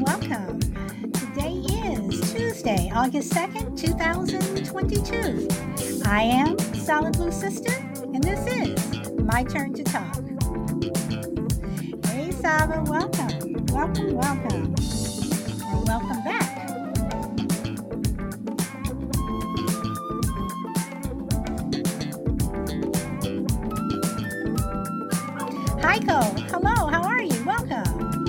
welcome. Today is Tuesday, August 2nd, 2022. I am Solid Blue Sister, and this is My Turn to Talk. Hey, Saba, welcome. Welcome, welcome. And welcome back. Heiko, hello, how are you? Welcome.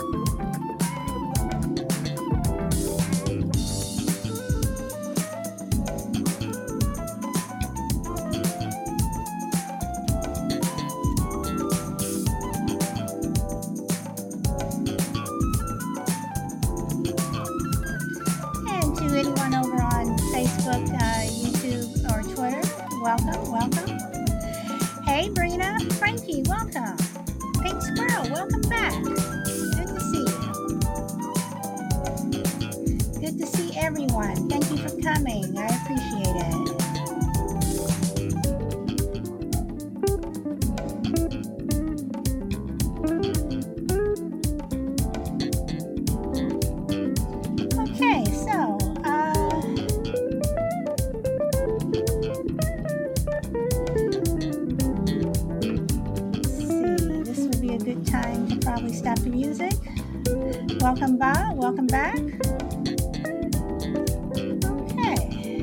And to anyone over on Facebook, YouTube, or Twitter, welcome, welcome. Hey, Brina, Frankie, welcome. Pink Squirrel, welcome back. Good to see you. Good to see everyone. Thank you for coming. I appreciate it. Okay, so let's see. This would be a good time to probably stop the music. Welcome, Bob. Welcome back. Okay.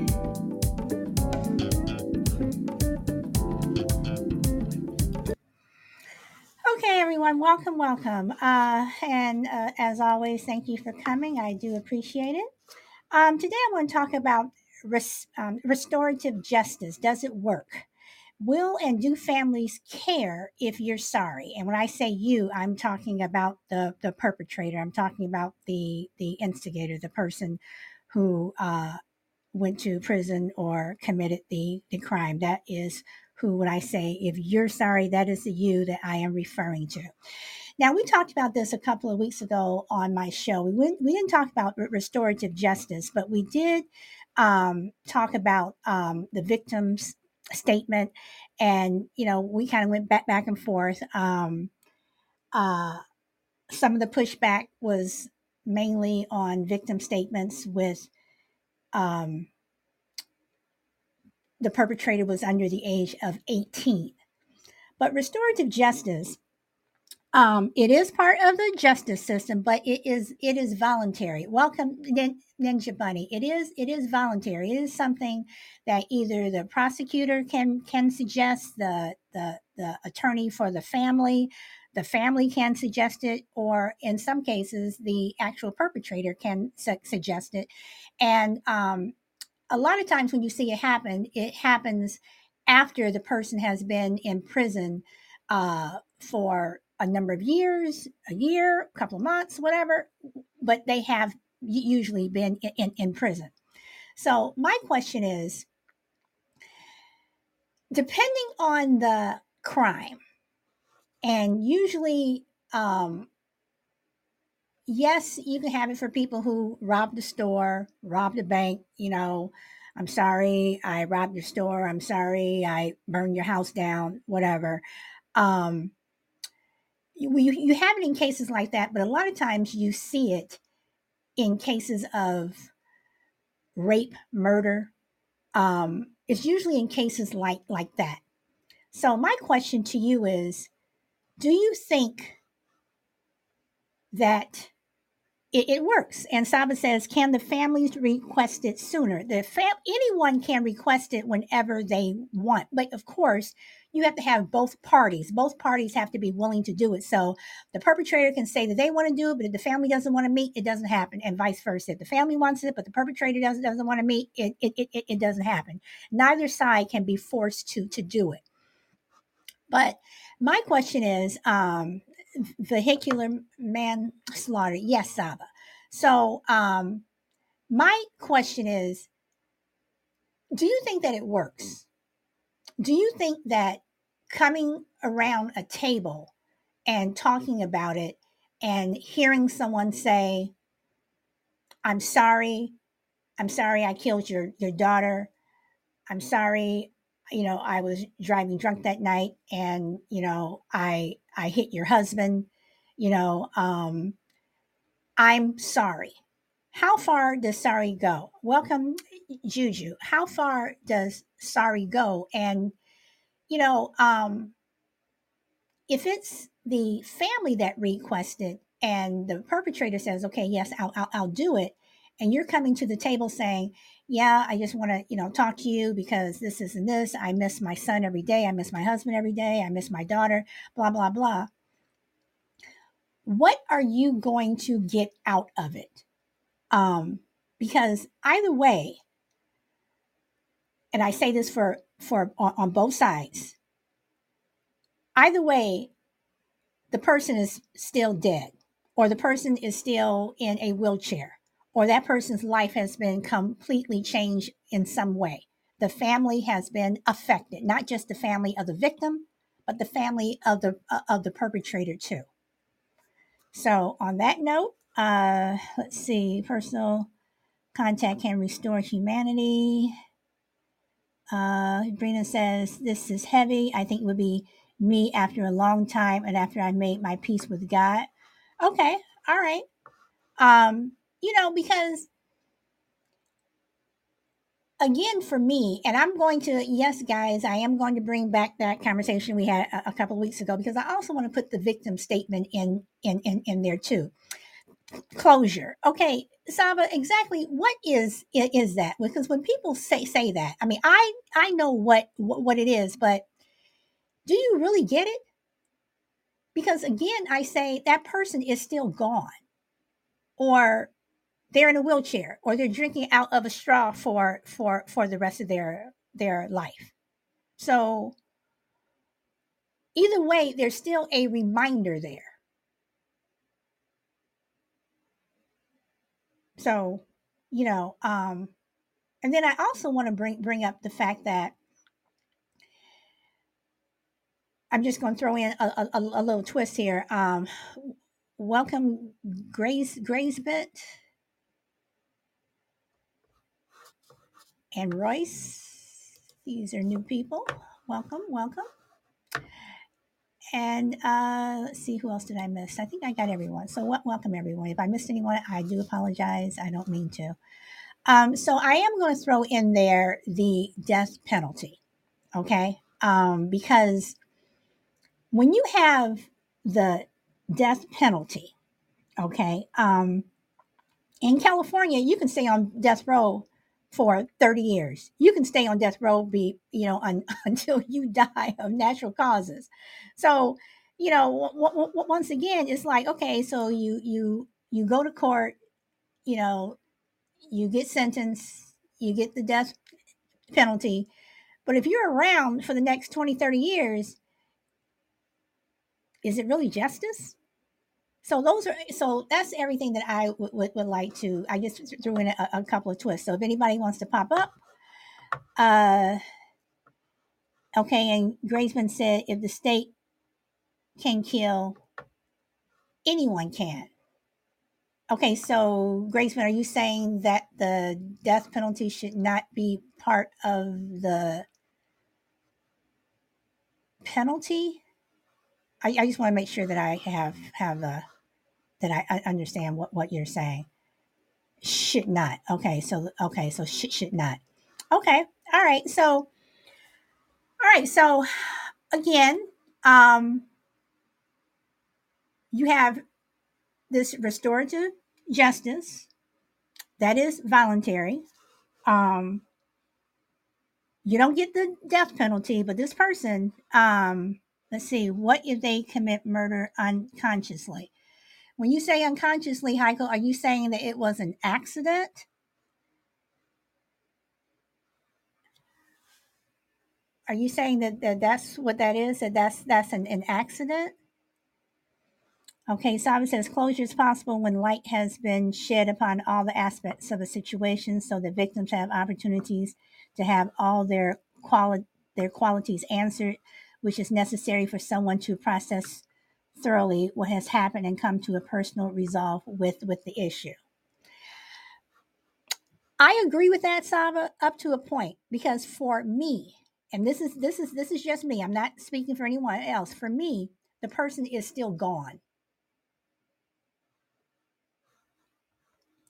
Okay, everyone. Welcome, welcome. And as always, thank you for coming. I do appreciate it. Today, I want to talk about restorative justice. Does it work? Will and do families care if you're sorry? And when I say you, I'm talking about the perpetrator. I'm talking about the instigator, the person who went to prison or committed the crime. That is who, when I say if you're sorry, that is the you that I am referring to. Now, we talked about this a couple of weeks ago on my show. We didn't talk about restorative justice, but we did talk about the victim's statement. And, we kind of went back and forth. Uh, some of the pushback was mainly on victim statements with um, the perpetrator was under the age of 18. But restorative justice, it is part of the justice system, but it is voluntary. Welcome, Ninja Bunny. It is voluntary. It is something that either the prosecutor can suggest, the attorney for the family can suggest it, or in some cases, the actual perpetrator can suggest it. And a lot of times when you see it happens after the person has been in prison for a number of years, a year, a couple of months, whatever, but they have usually been in prison. So my question is, depending on the crime, and usually, yes, you can have it for people who robbed the store, robbed a bank, I'm sorry, I robbed your store. I'm sorry, I burned your house down, whatever. Um, you have it in cases like that, but a lot of times you see it in cases of rape, murder. It's usually in cases like that. So my question to you is, do you think that it works? And Saba says, can the families request it sooner? Anyone can request it whenever they want, but of course, you have to have both parties. Both parties have to be willing to do it. So the perpetrator can say that they want to do it, but if the family doesn't want to meet, it doesn't happen, and vice versa. If the family wants it, but the perpetrator doesn't want to meet, it doesn't happen. Neither side can be forced to do it. But my question is, vehicular manslaughter. Yes, Saba. So, my question is, do you think that it works? Do you think that coming around a table and talking about it and hearing someone say, I'm sorry, I'm sorry I killed your daughter. I'm sorry, I was driving drunk that night and, I hit your husband, you know, um, I'm sorry. How far does sorry go? Welcome, Juju. How far does sorry go? And, you know, if it's the family that requested and the perpetrator says, okay, yes, I'll do it. And you're coming to the table saying, yeah, I just want to, talk to you because this is and this. I miss my son every day. I miss my husband every day. I miss my daughter, blah, blah, blah. What are you going to get out of it? Because either way, and I say this for on both sides, either way, the person is still dead, or the person is still in a wheelchair, or that person's life has been completely changed in some way. The family has been affected, not just the family of the victim, but the family of the perpetrator too. So on that note, let's see, personal contact can restore humanity. Brina says, this is heavy. I think it would be me after a long time and after I made my peace with God. Okay. All right. Because again, for me, and I'm going to, yes, guys, I am going to bring back that conversation we had a couple of weeks ago, because I also want to put the victim statement in there too. Closure. Okay, Saba, exactly what is that? Because when people say that, I mean, I know what it is, but do you really get it? Because again, I say that person is still gone, or they're in a wheelchair, or they're drinking out of a straw for the rest of their life. So either way, there's still a reminder there. So, and then I also want to bring up the fact that I'm just going to throw in a little twist here. Welcome, Graysbit and Royce. These are new people. Welcome, welcome. And let's see, who else did I miss? I think I got everyone. So welcome everyone. If I missed anyone, I do apologize. I don't mean to. So I am going to throw in there the death penalty. Okay, because when you have the death penalty, okay, in California, you can stay on death row for 30 years. You can stay on death row until you die of natural causes. So, once again, it's like, okay, so you go to court, you know, you get sentenced, you get the death penalty. But if you're around for the next 20, 30 years, is it really justice? So that's everything that I would like to. I just threw in a couple of twists. So if anybody wants to pop up, uh, okay. And Graceman said, if the state can kill, anyone can. Okay, so Graceman, are you saying that the death penalty should not be part of the penalty? I just want to make sure that I have that I understand what you're saying. Should not. Okay, so should not. Okay. All right. So again, um, you have this restorative justice that is voluntary. Um, you don't get the death penalty, but this person, let's see, what if they commit murder unconsciously? When you say unconsciously, Heiko, are you saying that it was an accident? Are you saying that that's what that is? That that's an accident? Okay, Simon says closure is possible when light has been shed upon all the aspects of a situation, so that victims have opportunities to have all their qualities answered, which is necessary for someone to process thoroughly what has happened and come to a personal resolve with the issue. I agree with that, Saba, up to a point, because for me, and this is just me. I'm not speaking for anyone else. For me, the person is still gone.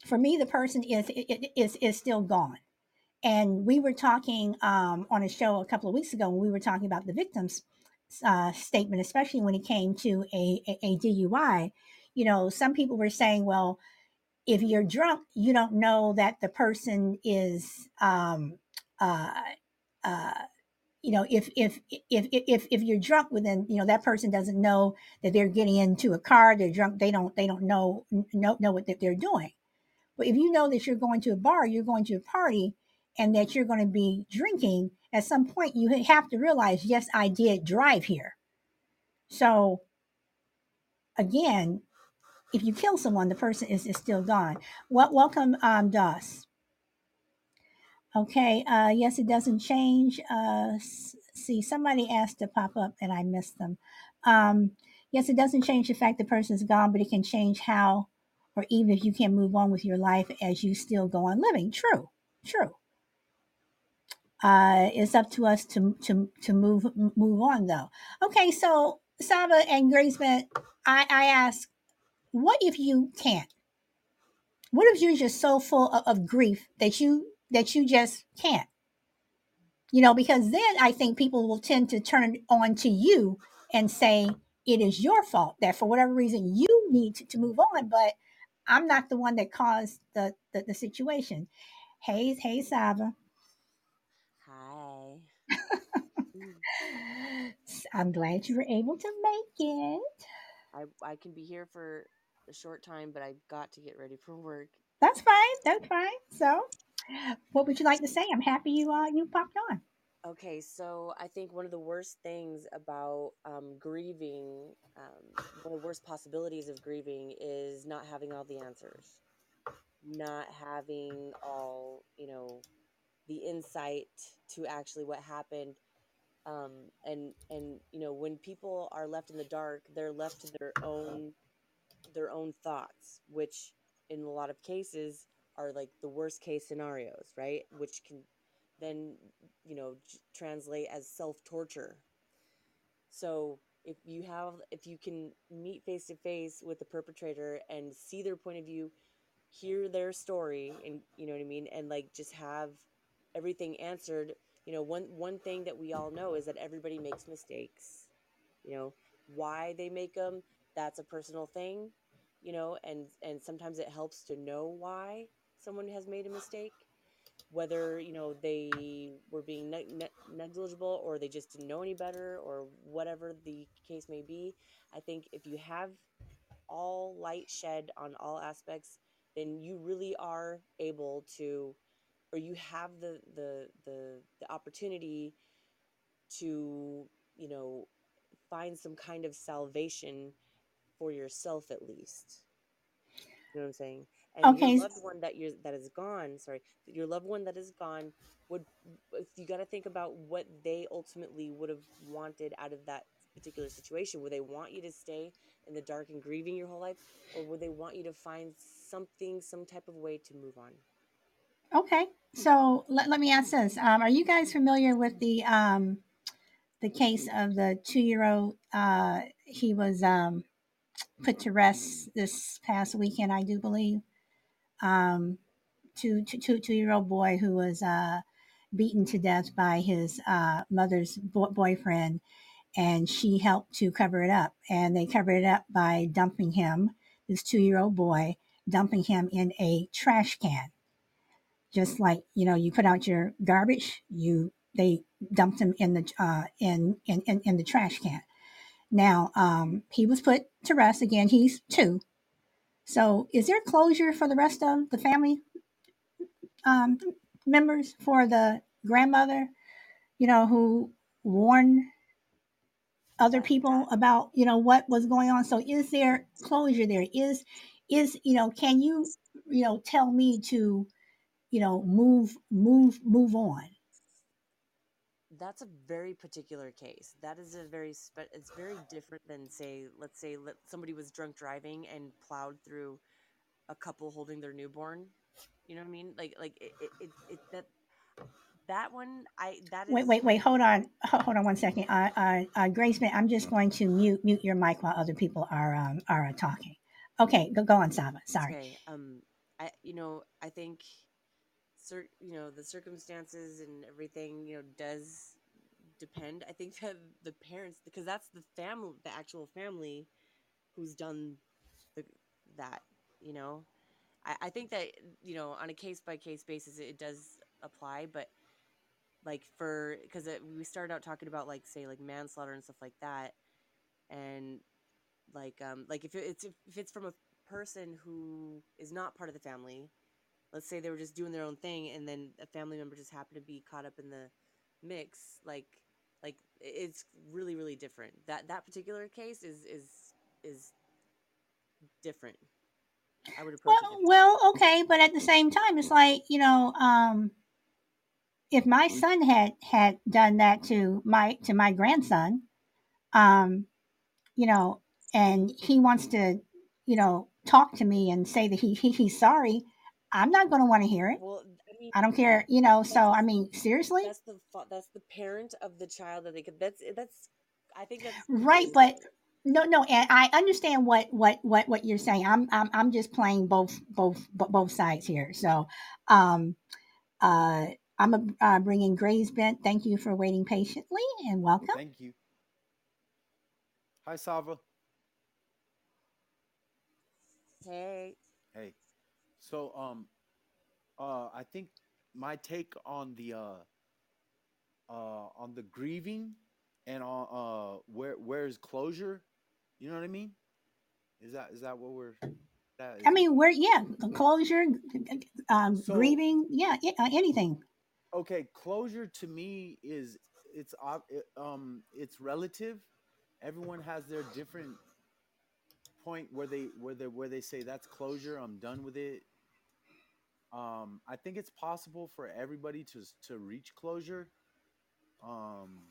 For me, the person is still gone. And we were talking on a show a couple of weeks ago when we were talking about the victim's statement, especially when it came to a DUI. You know, some people were saying, well, if you're drunk, you don't know that the person is, uh, uh, you know, if you're drunk, well, then you know that person doesn't know that they're getting into a car. They're drunk. They don't know what they're doing. But if you know that you're going to a bar, you're going to a party, and that you're going to be drinking, at some point you have to realize, yes, I did drive here. So again, if you kill someone, the person is still gone. Welcome, Doss. Okay. Yes, it doesn't change. See, somebody asked to pop up and I missed them. Yes, it doesn't change the fact the person's gone, but it can change how, or even if you can move on with your life as you still go on living. True. True. It's up to us to move on though. Okay, so Saba and Graceman, I ask, what if you can't? What if you're just so full of grief that you just can't? You know, because then I think people will tend to turn it on to you and say it is your fault that for whatever reason you need to move on, but I'm not the one that caused the situation. Hey, Saba. Hi. Mm. I'm glad you were able to make it. I can be here for a short time, but I've got to get ready for work. That's fine. That's fine. So, what would you like to say? I'm happy you popped on. Okay, so I think one of the worst things about grieving, one of the worst possibilities of grieving is not having all the answers, not having all, the insight to actually what happened. And when people are left in the dark, they're left to their own thoughts, which in a lot of cases are like the worst case scenarios, right? Which can then, translate as self torture. So if you can meet face to face with the perpetrator and see their point of view, hear their story, and you know what I mean, and like just have everything answered. One thing that we all know is that everybody makes mistakes. Why they make them, that's a personal thing. And sometimes it helps to know why someone has made a mistake, whether they were being negligible, or they just didn't know any better, or whatever the case may be. I think if you have all light shed on all aspects, then you really are able to, or you have the opportunity to, find some kind of salvation for yourself, at least. You know what I'm saying? And your Okay, loved one that is gone, sorry, your loved one that is gone would, you got to think about what they ultimately would have wanted out of that particular situation. Would they want you to stay in the dark and grieving your whole life, or would they want you to find something, some type of way to move on? okay. So let me ask this: are you guys familiar with the case of the 2 year old? He was put to rest this past weekend, I do believe. Um, 2 year old boy who was beaten to death by his mother's boyfriend, and she helped to cover it up. And they covered it up by dumping him, this 2 year old boy, dumping him in a trash can. Just like you put out your garbage, you they dumped him in the in the trash can. Now he was put to rest again. He's 2. So is there closure for the rest of the family um, members, for the grandmother, who warned other that people that about what was going on? So is there closure there? Is can you tell me to move on? that's a very particular case. That is a it's very different than, say, let's say somebody was drunk driving and plowed through a couple holding their newborn. You know what I mean? Like that one, I that Wait, is wait, wait. Hold on. Hold on one second. Grace, I'm just going to mute your mic while other people are talking. Okay, go on, Saba. Sorry. okay. I think the circumstances and everything, does depend. I think that the parents, because that's the family, the actual family who's done the that, you know. I think that, on a case by case basis it does apply, but like for because we started out talking about like say like manslaughter and stuff like that, and like if it's from a person who is not part of the family. Let's say they were just doing their own thing and then a family member just happened to be caught up in the mix, like it's really really different. That particular case is different. I would approach it differently. Well, okay, but at the same time, it's like if my son had done that to my grandson, um, you know, and he wants to, talk to me and say that he's sorry, I'm not going to want to hear it. Well, I mean, I don't care, that's So I mean, seriously, that's the parent of the child that they could. That's I think that's right? completely But different. no, and I understand what you're saying. I'm just playing both sides here. So, um, uh, bringing Grace Bent. Thank you for waiting patiently and welcome. Thank you. Hi, Sava. Hey, Hey. So, I think my take on the grieving and on where's closure. You know what I mean? Is that what we're that I is? mean, we're yeah, closure, So grieving, yeah, anything. okay, closure to me is it's relative. Everyone has their different point where they say that's closure. I'm done with it. I think it's possible for everybody to reach closure. Um,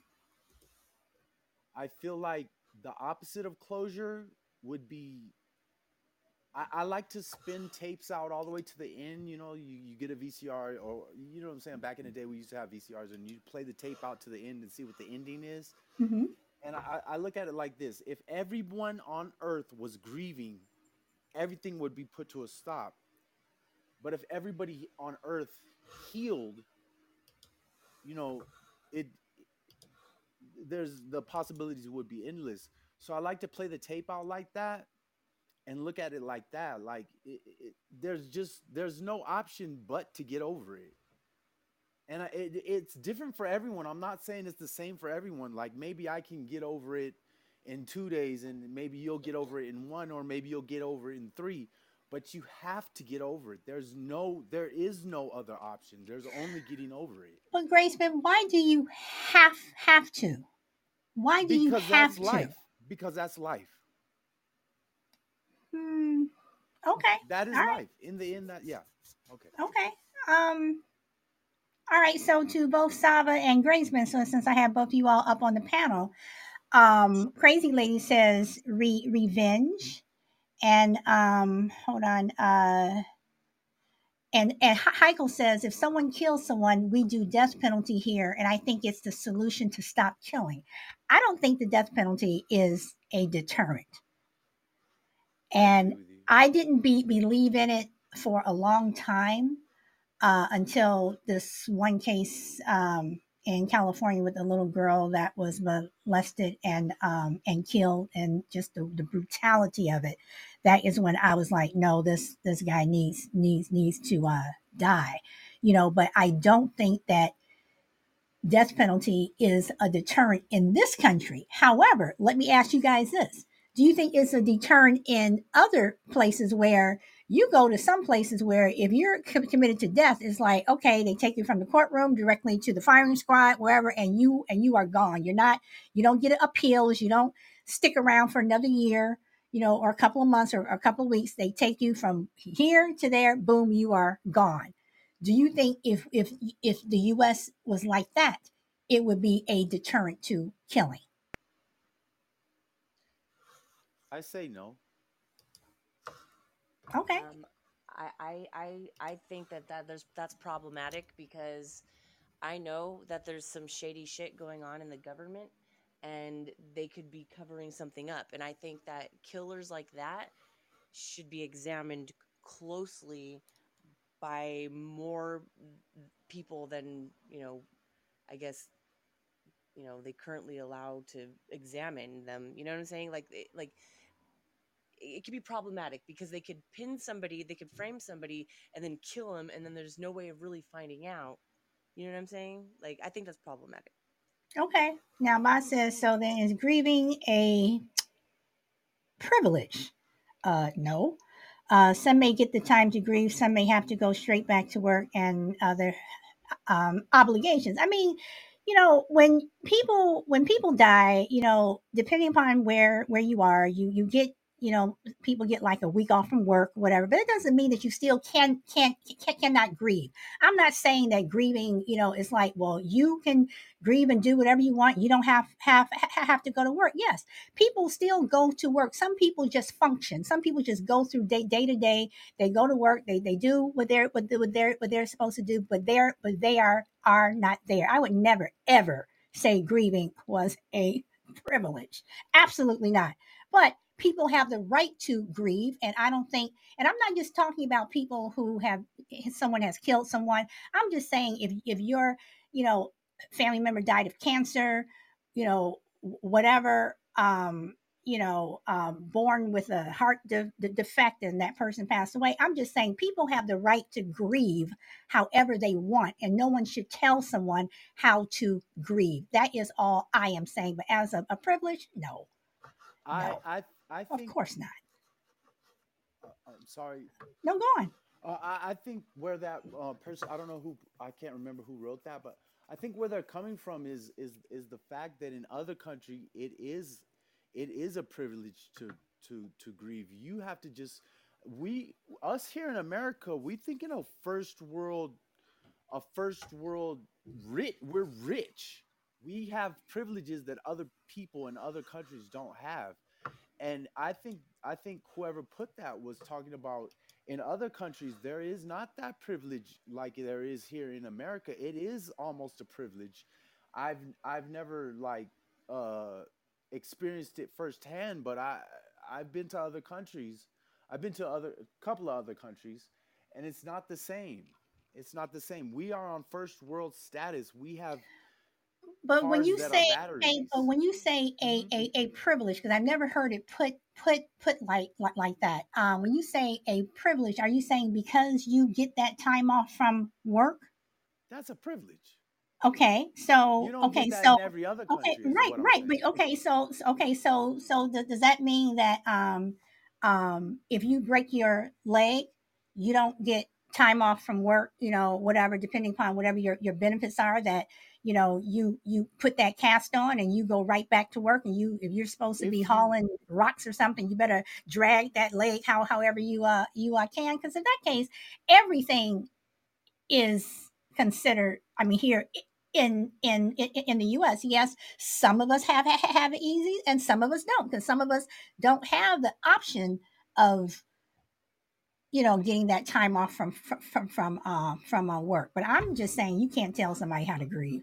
I feel like the opposite of closure would be I like to spin tapes out all the way to the end. You get a VCR, or you know what I'm saying. Back in the day, we used to have VCRs, and you play the tape out to the end and see what the ending is. Hmm. And I look at it like this: if everyone on Earth was grieving, everything would be put to a stop. But if everybody on Earth healed, you know, it there's the possibilities would be endless. So I like to play the tape out like that and look at it like that. Like there's no option but to get over it. And it's different for everyone. I'm not saying it's the same for everyone. Like maybe I can get over it in 2 days, and maybe you'll get over it in one, or maybe you'll get over it in three. But you have to get over it. There is no other option. There's only getting over it. But Grace, but why do you have to? Why do you Because that's have to? life. Because that's life. Hmm. Okay. That All is right. life. In the end, that yeah. Okay. Okay. Um. All right. So to both Saba and Graceman, so since I have both of you all up on the panel, Crazy Lady says revenge, and hold on, and Heichel says if someone kills someone, we do death penalty here, and I think it's the solution to stop killing. I don't think the death penalty is a deterrent, I agree and with you. I didn't believe in it for a long time until this one case in California with a little girl that was molested and killed, and just the brutality of it. That is when I was like, no, this guy needs to die, But I don't think that death penalty is a deterrent in this country. However, let me ask you guys this. Do you think it's a deterrent in other places where you go to some places where if you're committed to death, it's like, okay, they take you from the courtroom directly to the firing squad, wherever, and you are gone. You don't get appeals, you don't stick around for another year, or a couple of months or a couple of weeks. They take you from here to there, boom, you are gone. Do you think if the U.S. was like that, it would be a deterrent to killing? I say no. Okay. um, I think that's problematic because I know that there's some shady shit going on in the government, and they could be covering something up. And I think that killers like that should be examined closely by more people than, I guess, they currently allow to examine them. You know what I'm saying? Like it could be problematic because they could pin somebody, they could frame somebody and then kill them, and then there's no way of really finding out. You know what I'm saying? Like, I think that's problematic. Okay. Now, Boss says, so then is grieving a privilege? No. Some may get the time to grieve. Some may have to go straight back to work and other obligations. I mean, when people die, depending upon where you are, you get, people get like a week off from work, whatever. But it doesn't mean that you still cannot grieve. I'm not saying that grieving, is like, well, you can grieve and do whatever you want. You don't have to go to work. Yes, people still go to work. Some people just function. Some people just go through day to day. They go to work. They do what they're supposed to do. But they are not there. I would never ever say grieving was a privilege. Absolutely not. But people have the right to grieve, and I don't think. And I'm not just talking about people who have someone has killed someone. I'm just saying if your you know family member died of cancer, whatever. Born with a heart defect and that person passed away. I'm just saying people have the right to grieve however they want, and no one should tell someone how to grieve. That is all I am saying. But as a privilege, no, I no, I I of think course not. I'm sorry. No, go on. I think where that person, I don't know who, I can't remember who wrote that, but I think where they're coming from is the fact that in other country it is a privilege to grieve. You have to just we us here in America, we thinking of first world rich. We're rich. We have privileges that other people in other countries don't have. And I think whoever put that was talking about in other countries there is not that privilege like there is here in America. It is almost a privilege. I've never like uh experienced it firsthand, but I've been to other countries. I've been to other couple of other countries, and it's not the same. It's not the same. We are on first world status. We have But when cars you that are say but batteries. when you say Hmm. a privilege, because I've never heard it put like that. When you say a privilege, are you saying because you get that time off from work? That's a privilege. Okay, You so don't okay, get that so in every other okay, country, is right, what I'm right, saying. but okay, does that mean that if you break your leg, you don't get time off from work, whatever, depending upon whatever your benefits are, that you put that cast on and you go right back to work, and you if you're supposed to be If you hauling rocks or something, you better drag that leg however you can, because in that case, everything is considered. I mean, here in the U.S., yes, some of us have it easy, and some of us don't, because some of us don't have the option of getting that time off from work. But I'm just saying, you can't tell somebody how to grieve.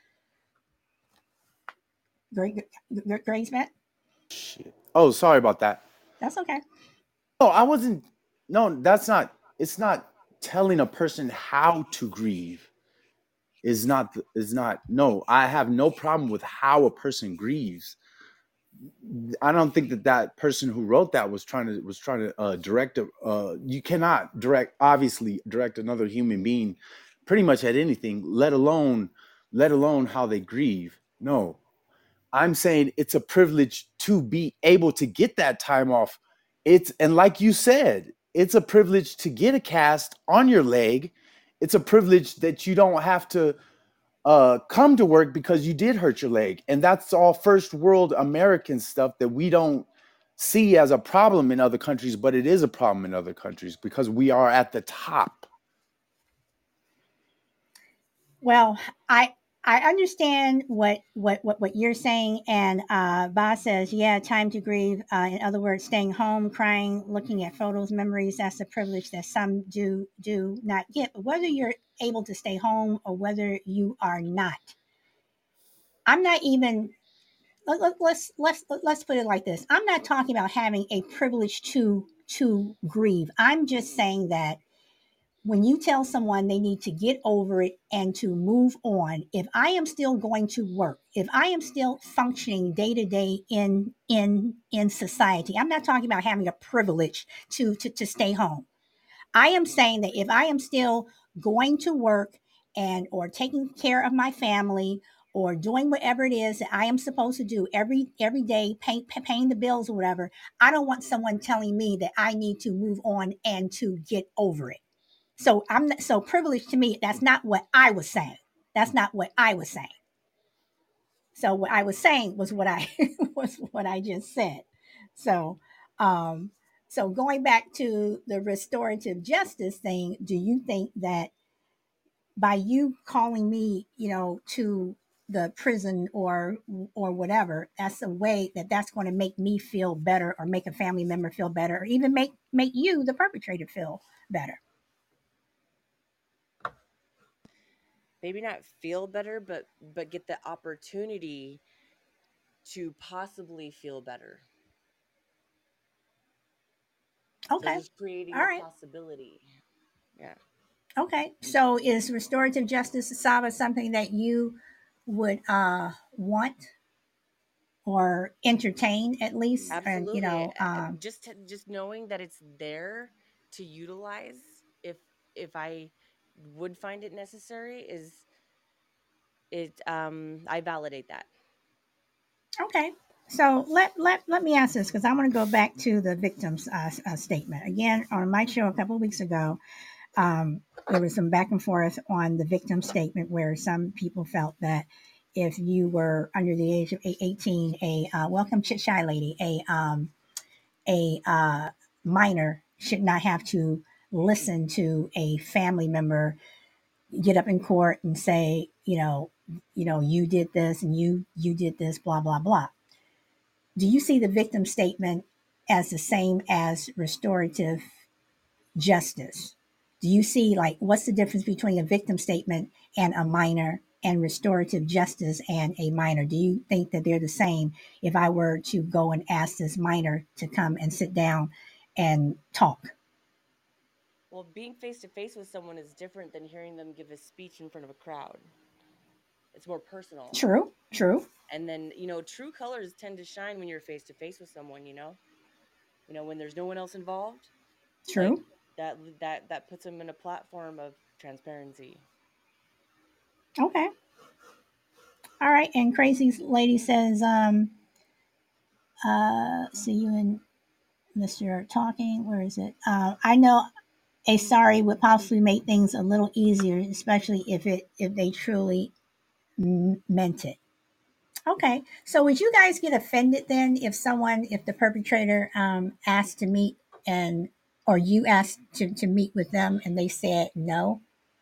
Great, Matt. shit. Oh, sorry about that. That's okay. No, I wasn't. No, that's not. It's not telling a person how to grieve. Is not. No, I have no problem with how a person grieves. I don't think that person who wrote that was trying to direct a. You cannot obviously direct another human being, pretty much at anything, let alone how they grieve. No, I'm saying it's a privilege to be able to get that time off. And like you said, it's a privilege to get a cast on your leg. It's a privilege that you don't have to come to work because you did hurt your leg. And that's all first world American stuff that we don't see as a problem in other countries, but it is a problem in other countries because we are at the top. Well, I understand what you're saying, and Boss says, yeah, time to grieve. In other words, staying home, crying, looking at photos, memories. That's a privilege that some do not get. But whether you're able to stay home or whether you are not, I'm not even. Let's put it like this. I'm not talking about having a privilege to grieve. I'm just saying that when you tell someone they need to get over it and to move on, if I am still going to work, if I am still functioning day to day in society, I'm not talking about having a privilege to stay home. I am saying that if I am still going to work and or taking care of my family or doing whatever it is that I am supposed to do every day, paying the bills or whatever, I don't want someone telling me that I need to move on and to get over it. So I'm not, so privileged to me. That's not what I was saying. That's not what I was saying. So what I was saying was what I was what I just said. So um so going back to the restorative justice thing, do you think that by you calling me, to the prison or whatever, that's a way that's going to make me feel better or make a family member feel better or even make you the perpetrator feel better? Maybe not feel better, but get the opportunity to possibly feel better. So Okay. just creating All the right. possibility. Yeah. Okay. So is restorative justice, Saba, something that you would want or entertain at least? And Absolutely. Just knowing that it's there to utilize if I would find it necessary is it I validate that. okay. So let me ask this because I want to go back to the victim's statement again on my show a couple of weeks ago. There was some back and forth on the victim statement where some people felt that if you were under the age of 18, welcome shy lady, a minor should not have to listen to a family member get up in court and say, you did this and you did this, blah blah blah. Do you see the victim statement as the same as restorative justice? Do you see, like, what's the difference between a victim statement and a minor and restorative justice and a minor? Do you think that they're the same if I were to go and ask this minor to come and sit down and talk? Well, being face to face with someone is different than hearing them give a speech in front of a crowd. It's more personal. True, true, And then, true colors tend to shine when you're face to face with someone, when there's no one else involved, like true. that puts them in a platform of transparency. Okay. All right. And Crazy Lady says, see you and Mr. Talking. Where is it? I know a sorry would possibly make things a little easier, especially if they truly meant it. Okay, so would you guys get offended then if the perpetrator asked to meet and or you asked to meet with them and they said no?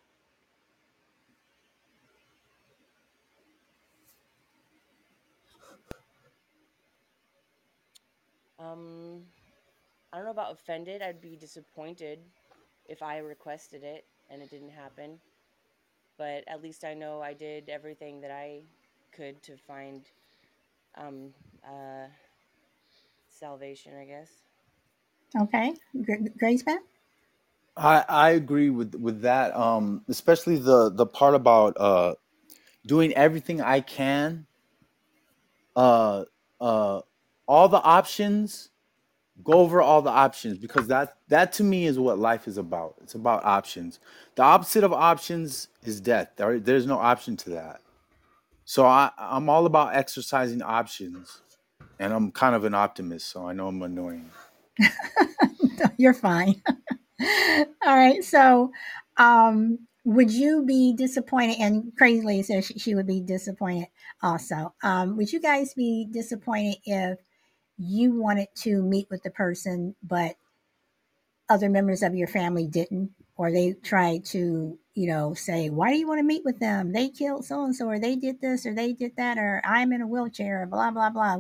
um I don't know about offended. I'd be disappointed if I requested it and it didn't happen, but at least I know I did everything that I could to find um uh salvation, I guess. Okay, Grace Beth? I agree with that. Especially the part about doing everything I can. Uh, uh, all the options. Go over all the options because that to me is what life is about. It's about options. The opposite of options is death. There's no option to that. So I'm all about exercising options, and I'm kind of an optimist, so I know I'm annoying. You're fine. All right, so would you be disappointed? And Crazy Lady says she would be disappointed also. Would you guys be disappointed if you wanted to meet with the person, but other members of your family didn't, or they tried to, say, why do you want to meet with them? They killed so and so, or they did this, or they did that, or I'm in a wheelchair, or blah blah blah.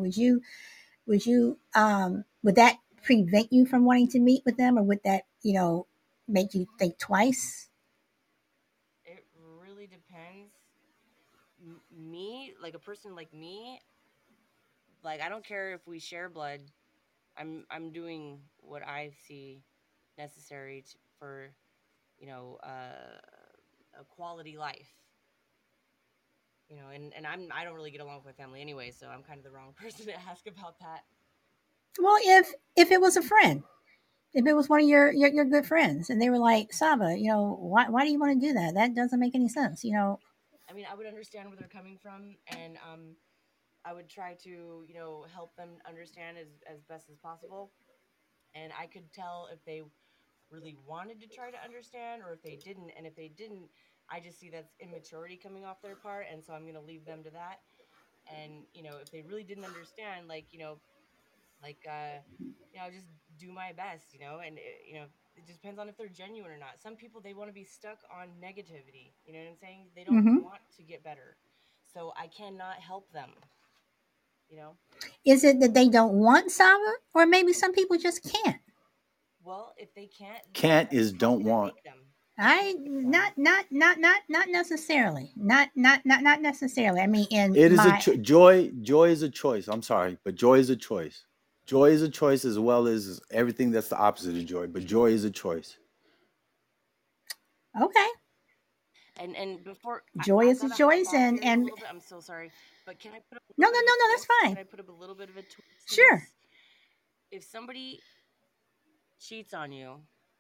Would that prevent you from wanting to meet with them, or would that, make you think twice? It really depends. Me, like a person like me, like I don't care if we share blood. I'm doing what I see necessary for, a quality life. And I don't really get along with my family anyway, so I'm kind of the wrong person to ask about that. Well, if it was a friend, if it was one of your good friends, and they were like, Saba, why do you want to do that? That doesn't make any sense. I mean, I would understand where they're coming from, and I would try to help them understand as best as possible. And I could tell if they really wanted to try to understand or if they didn't. And if they didn't, I just see that's immaturity coming off their part, and so I'm going to leave them to that. And if they really didn't understand, like just do my best, and it just depends on if they're genuine or not. Some people, they want to be stuck on negativity, you know what I'm saying? They don't Mm-hmm. want to get better, so I cannot help them, Is it that they don't want Saba, or maybe some people just can't? well, if they can't, then Can't is how don't can I want. make them? I I can't make them. not necessarily. Not necessarily. I mean, in It is a my joy. Joy is a choice. I'm sorry, but joy is a choice. Joy is a choice as well as everything that's the opposite of joy. But joy is a choice. okay, And before joy I is a gotta hop choice, off and here in a and little bit. I'm so sorry, but can I put up a no little no bit of no a no, that's twist? Can fine. I put up a little bit of a twist to Sure. this? If somebody cheats on you,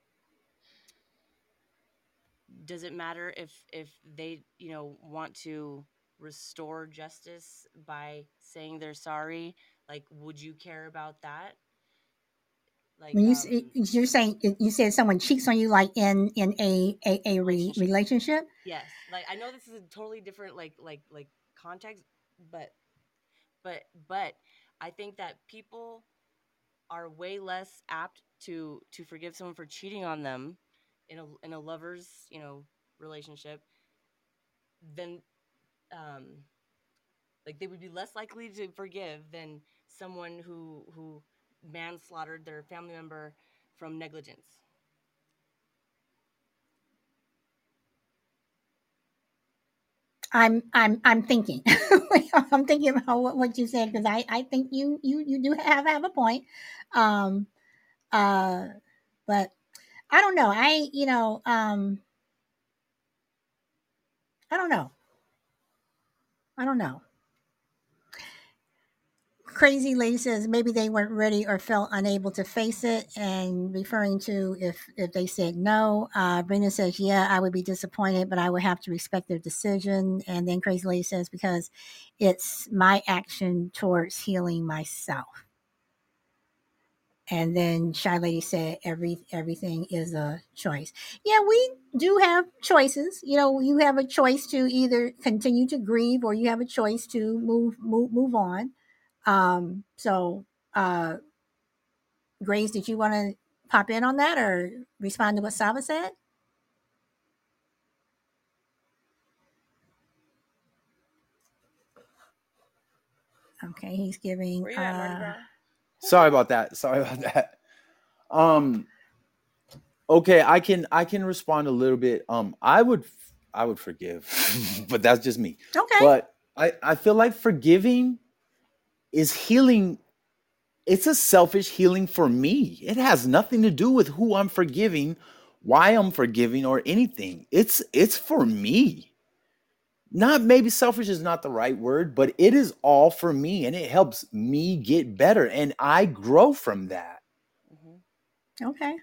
does it matter if they want to restore justice by saying they're sorry? Like, would you care about that? Like, When you're saying, you said someone cheats on you, like in a relationship. relationship. Yes, like I know this is a totally different like context, but but but I think that people are way less apt to forgive someone for cheating on them in a lover's relationship than um like they would be less likely to forgive than someone who manslaughtered their family member from negligence. I'm thinking. I'm thinking about what you said, because I think you do have a point. Um. Uh. But I don't know. I don't know. I don't know. Crazy Lady says maybe they weren't ready or felt unable to face it, and referring to if they said no. Brina says, yeah, I would be disappointed, but I would have to respect their decision. And then Crazy Lady says, because it's my action towards healing myself. And then Shy Lady said, everything is a choice. Yeah, we do have choices. You have a choice to either continue to grieve, or you have a choice to move on. So, uh, Grace, did you want to pop in on that or respond to what Saba said? Okay, he's giving. Where you at, Mardi Gras? Sorry about that. Sorry about that. Um. Okay, I can respond a little bit. I would forgive, but that's just me. Okay. But I feel like forgiving is healing. It's a selfish healing for me. It has nothing to do with who I'm forgiving, why I'm forgiving, or anything. It's for me. Not maybe selfish is not the right word, but it is all for me, and it helps me get better, and I grow from that. Hmm. Okay.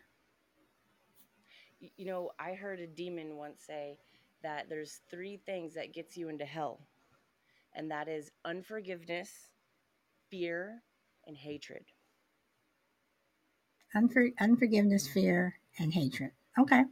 I heard a demon once say that there's three things that gets you into hell, and that is unforgiveness, fear, and hatred. Unforgiveness, fear, and hatred. Okay.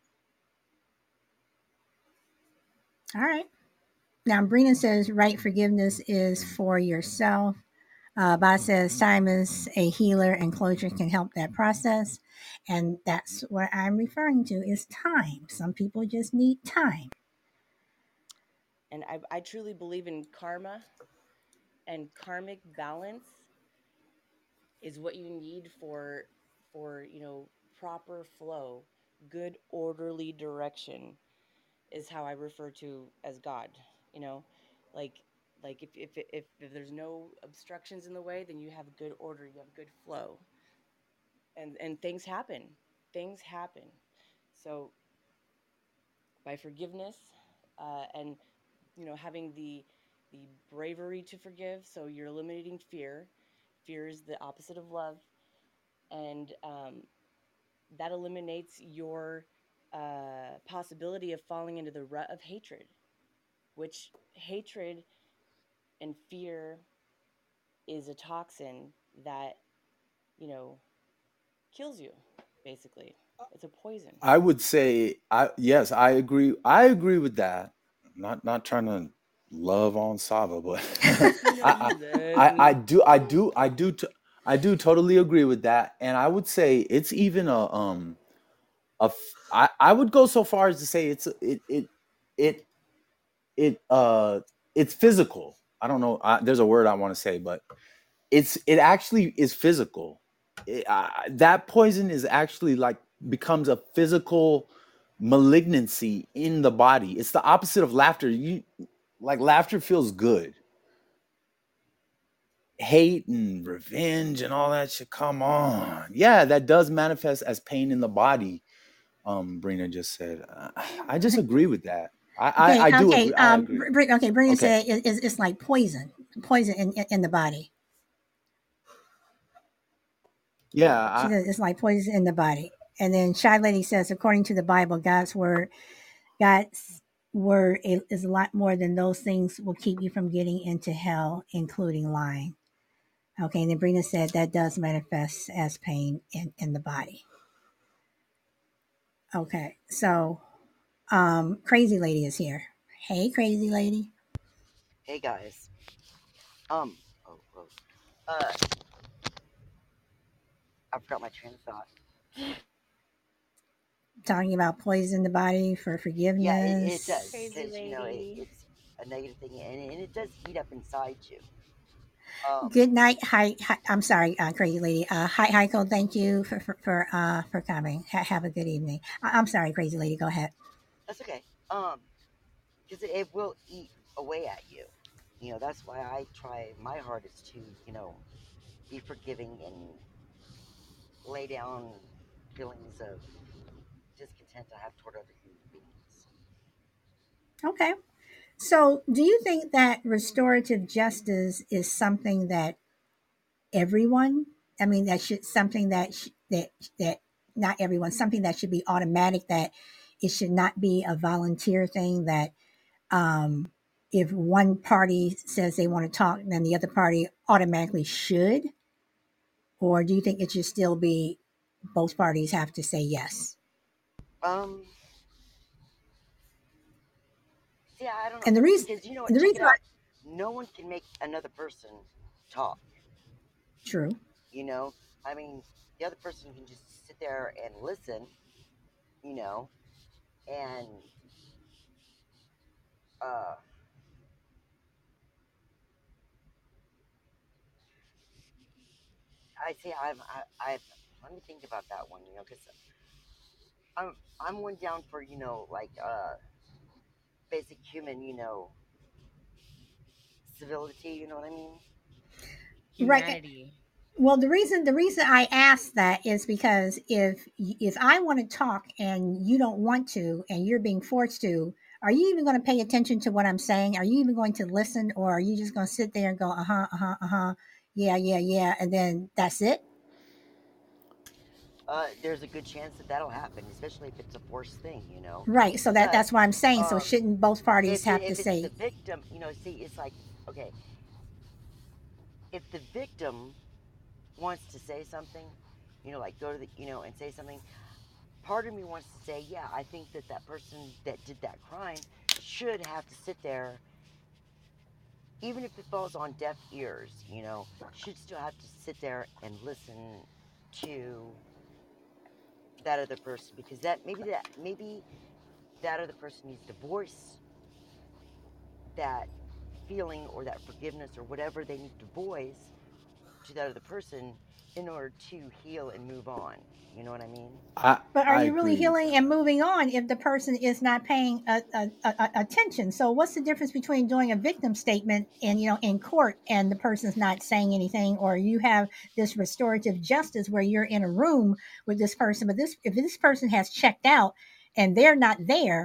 All right. Now, Brina says right forgiveness is for yourself. Bob says time is a healer, and closure can help that process. And that's what I'm referring to is time. Some people just need time. And I truly believe in karma, and karmic balance is what you need for proper flow. Good orderly direction is how I refer to as God. you know like if there's no obstructions in the way, then you have good order, you have good flow, and things happen. So by forgiveness, and having the bravery to forgive. So you're eliminating fear. Fear is the opposite of love, and that eliminates your possibility of falling into the rut of hatred, which hatred and fear is a toxin that kills you. Basically, it's a poison. I would say, yes, I agree. I agree with that. Not trying to love on Sava, but I do totally agree with that. And I would say it's even I would go so far as to say it it's physical. I don't know. There's a word I want to say, but it actually is physical. That poison is actually like becomes a physical malignancy in the body. It's the opposite of laughter. Laughter feels good. Hate and revenge and all that shit. Come on. Yeah, that does manifest as pain in the body. Brina just said. I just agree with that. I do agree. I agree. Brina said it's like poison in the body. Yeah, she says it's like poison in the body. And then Shy Lady says, according to the Bible, God's word is a lot more than those things will keep you from getting into hell, including lying. Okay, and then Brina said that does manifest as pain in the body. Okay, so Crazy Lady is here. Hey, Crazy Lady. Hey guys. I forgot my train of thought. Talking about poison in the body for forgiveness. Yeah, it does. Crazy lady. It's a negative thing, and it does eat up inside you. Good night. Hi. I'm sorry, Crazy Lady. Hi, Heiko. Thank you for coming. Have a good evening. I'm sorry, Crazy Lady. Go ahead. That's okay. Because it will eat away at you. That's why I try my hardest to, be forgiving and lay down feelings of discontent I have toward other human beings. Okay. So, do you think that restorative justice is something that everyone? I mean, that should something that not everyone, something that should be automatic. That it should not be a volunteer thing. That if one party says they want to talk, then the other party automatically should. Or do you think it should still be both parties have to say yes? Yeah, I don't know. And the reason, because no one can make another person talk. True. I mean, the other person can just sit there and listen, and I say I've let me think about that one, because I'm one down for basic human, civility. You know what I mean? Humanity. Right. Well, the reason I asked that is because if I want to talk and you don't want to, and you're being forced to, are you even going to pay attention to what I'm saying? Are you even going to listen, or are you just going to sit there and go, yeah, and then that's it? There's a good chance that'll happen, especially if it's a forced thing, Right. So that's why I'm saying. So shouldn't both parties have to say? If it's the victim, see, it's like, okay, if the victim wants to say something, like go to the, and say something, part of me wants to say, yeah, I think that person that did that crime should have to sit there, even if it falls on deaf ears, should still have to sit there and listen to that other person, because maybe that other person needs to voice that feeling or that forgiveness or whatever they need to voice to that other person in order to heal and move on. You know what I mean? But are you really healing and moving on if the person is not paying attention? So what's the difference between doing a victim statement and in court and the person's not saying anything, or you have this restorative justice where you're in a room with this person, but if this person has checked out and they're not there,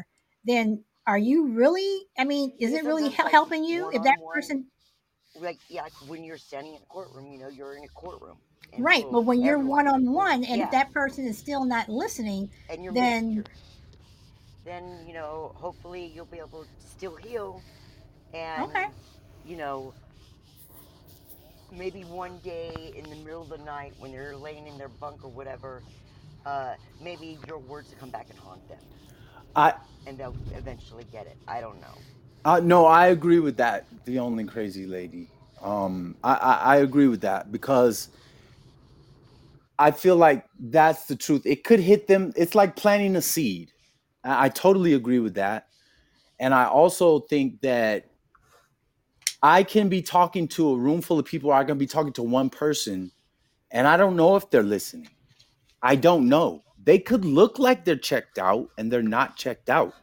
then are you really? I mean, is Because it really sometimes, like helping you one if on that one, person? like yeah, like when you're standing in a courtroom, you're in a courtroom in Right, full of but when you're everyone. one on one, and if Yeah, that person is still not listening, and you're then then hopefully you'll be able to still heal, and okay. you know maybe one day in the middle of the night when they're laying in their bunk or whatever, maybe your words will come back and haunt them, I and they'll eventually get it. I don't know. no, I agree with that. The only crazy lady. I agree with that because I feel like that's the truth. It could hit them. It's like planting a seed. I totally agree with that. And I also think that I can be talking to a room full of people, or I can be talking to one person, and I don't know if they're listening. I don't know. They could look like they're checked out and they're not checked out.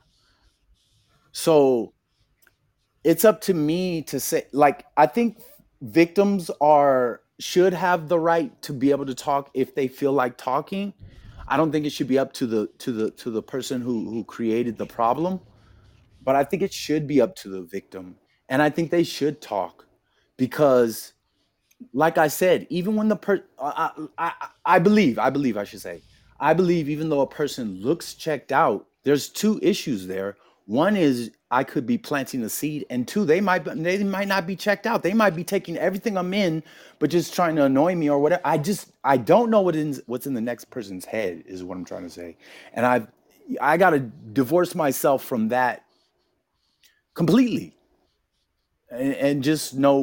So it's up to me to say, like, I think victims are should have the right to be able to talk if they feel like talking. I don't think it should be up to the person who created the problem, but I think it should be up to the victim. And I think they should talk because, like I said, even when the I believe I should say, I believe even though a person looks checked out, there's two issues there. One is I could be planting a seed, and two, they might not be checked out. They might be taking everything I'm in, but just trying to annoy me or whatever. I don't know what's in the next person's head is what I'm trying to say, and I got to divorce myself from that completely, and just know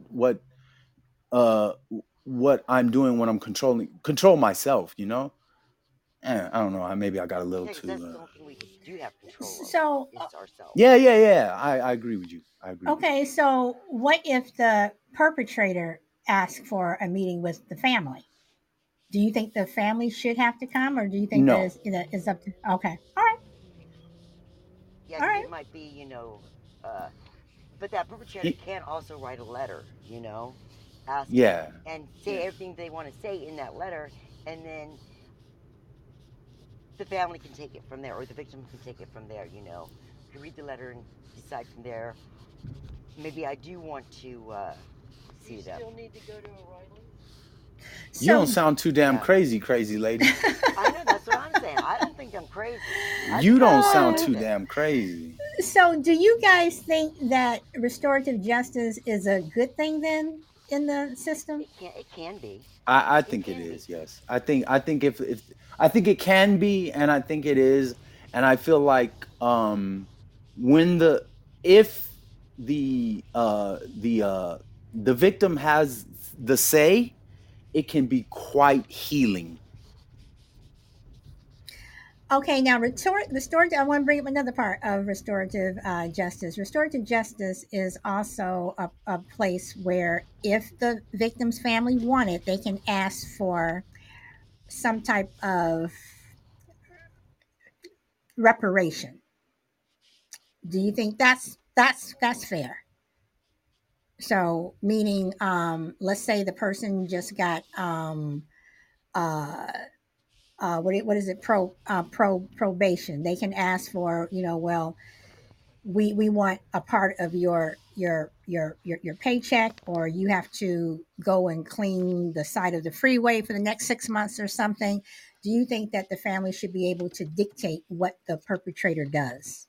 uh what I'm doing when I'm control myself, I don't know. Maybe I got a little Yeah, because that's too. the only thing we do have control of So is ourselves. Yeah. I agree with you. I agree with you. okay, so what if the perpetrator asks for a meeting with the family? Do you think the family should have to come, or do you think that No, is up to? Okay, all right, Yeah, all because right. it might be, uh, but that perpetrator he, can also write a letter, asking yeah, and say yeah, everything they want to say in that letter, and then the family can take it from there, or the victim can take it from there. You can read the letter and decide from there. Maybe I do want to see them. Still need to go to O'Reilly. you don't So sound too damn Yeah, crazy lady. I know that's what I'm saying. I don't think I'm crazy. I You think I'm don't quite sound too uh, lucid. damn crazy. so do you guys think that restorative justice is a good thing then in the system? It can be. I It think it can be. is. Yes, I think if I think it can be, and I think it is, and I feel like when if the victim has the say, it can be quite healing. Okay, now restorative. I want to bring up another part of restorative justice. Restorative justice is also a place where, if the victim's family want it, they can ask for some type of reparation. Do you think that's fair? So, meaning, let's say the person just got uh, what is it, probation. They can ask for, well, we want a part of your paycheck, or you have to go and clean the side of the freeway for the next 6 months or something. Do you think that the family should be able to dictate what the perpetrator does?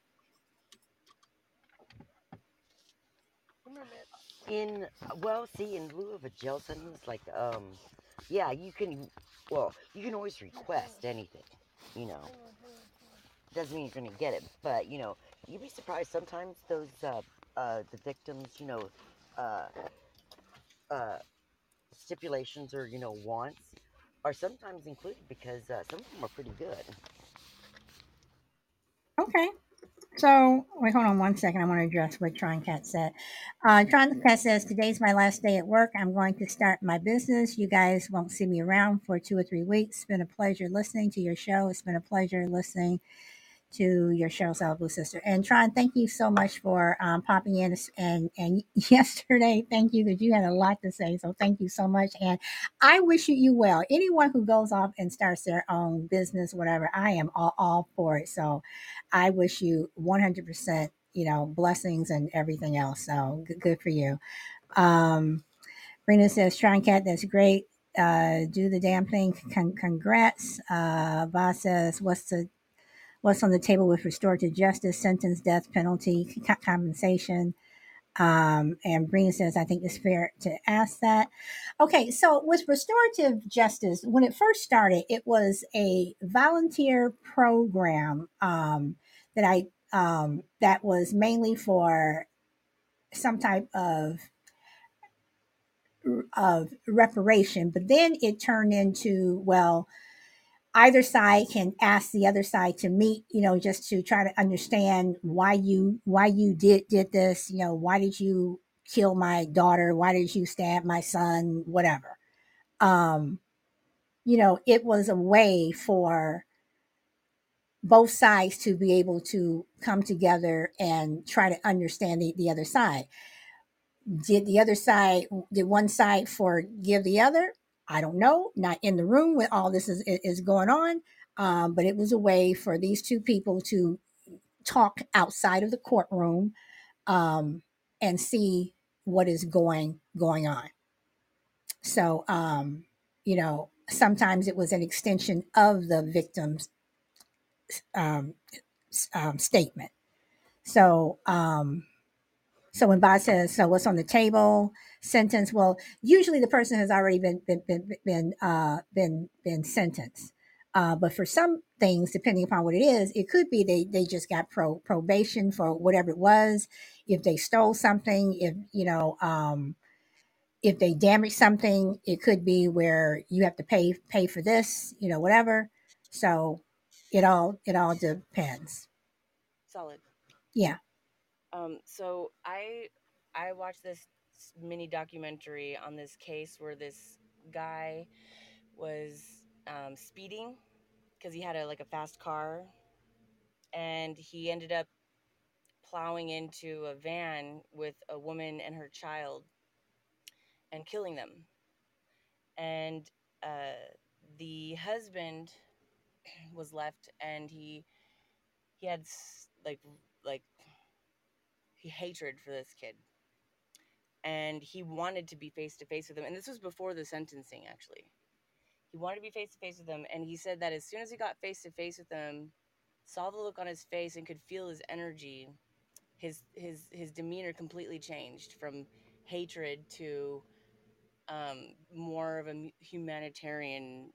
In Well, see, in lieu of a jail sentence, like yeah, you can. Well, you can always request anything. You know, doesn't mean you're gonna get it, but you'd be surprised sometimes those the victims, uh uh stipulations or wants are sometimes included because some of them are pretty good. Okay. So, wait, hold on one second. I want to address what Tron Cat said. Tron Cat says, "Today's my last day at work. I'm going to start my business. You guys won't see me around for 2 or 3 weeks. It's been a pleasure listening to your show. It's been a pleasure listening to your Cheryl Salvo Blue sister. And Tron, thank you so much for popping in. And yesterday, thank you, because you had a lot to say. So thank you so much. And I wish you well. Anyone who goes off and starts their own business, whatever, I am all for it. So I wish you 100%, blessings and everything else. So good for you. Rena says, Shrine Cat, that's great. Do the damn thing. Congrats. Boss says, what's on the table with restorative justice, sentence, death penalty, compensation? And Brina says, I think it's fair to ask that. Okay, so with restorative justice, when it first started, it was a volunteer program that was mainly for some type of reparation, but then it turned into, well, either side can ask the other side to meet, just to try to understand why you did this, why did you kill my daughter, why did you stab my son, whatever. It was a way for both sides to be able to come together and try to understand the other side. Did one side forgive the other? I don't know. Not in the room when all this is going on. But it was a way for these two people to talk outside of the courtroom, and see what is going on. So, sometimes it was an extension of the victim's um, statement. So, so when Bob says, "So what's on the table?" Sentence. Well, usually the person has already been sentenced. But for some things, depending upon what it is, it could be they just got probation for whatever it was. If they stole something, if they damaged something, it could be where you have to pay for this, whatever. So it all depends. Solid. Yeah. So I watched this mini documentary on this case where this guy was speeding because he had a fast car, and he ended up plowing into a van with a woman and her child and killing them. And the husband was left, and he had like he hatred for this kid, and he wanted to be face to face with him. And this was before the sentencing, actually. He wanted to be face to face with him, and he said that as soon as he got face to face with him, saw the look on his face and could feel his energy, his demeanor completely changed from hatred to more of a humanitarian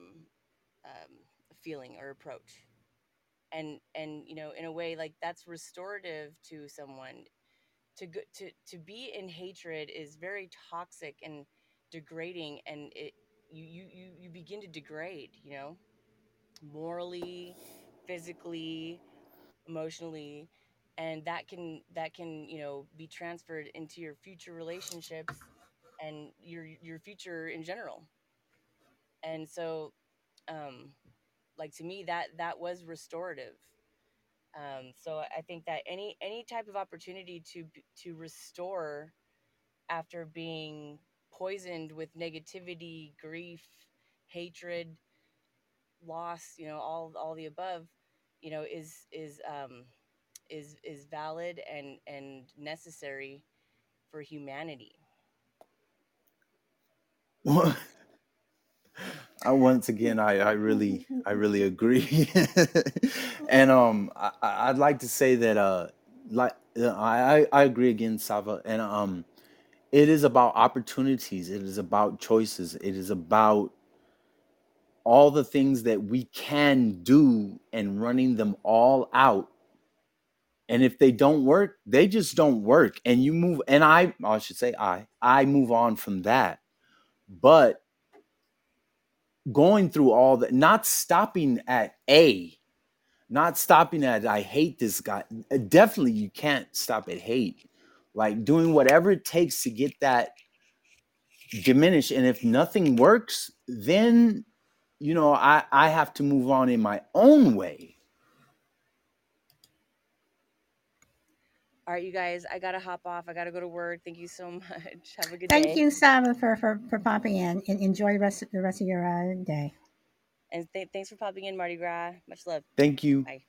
feeling or approach. And in a way, like, that's restorative to someone. To be in hatred is very toxic and degrading, and you begin to degrade, morally, physically, emotionally, and that can be transferred into your future relationships and your future in general. And so, um like, to me, that was restorative. So I think that any type of opportunity to restore after being poisoned with negativity, grief, hatred, loss, all the above, is valid and necessary for humanity. Once again, I really agree. And I'd like to say that I agree again, Sava. And it is about opportunities, it is about choices, it is about all the things that we can do and running them all out. And if they don't work, they just don't work, and you move. And I should say I move on from that. But going through all that, not stopping at not stopping at I hate this guy. Definitely you can't stop at hate. Like, doing whatever it takes to get that diminished. And if nothing works, then I have to move on in my own way. All right, you guys, I gotta hop off. I gotta go to work. Thank you so much. Have a good Thank day. you, Saba, for popping in, and enjoy the rest of your day. And thanks for popping in, Mardi Gras. Much love. Thank you. Bye.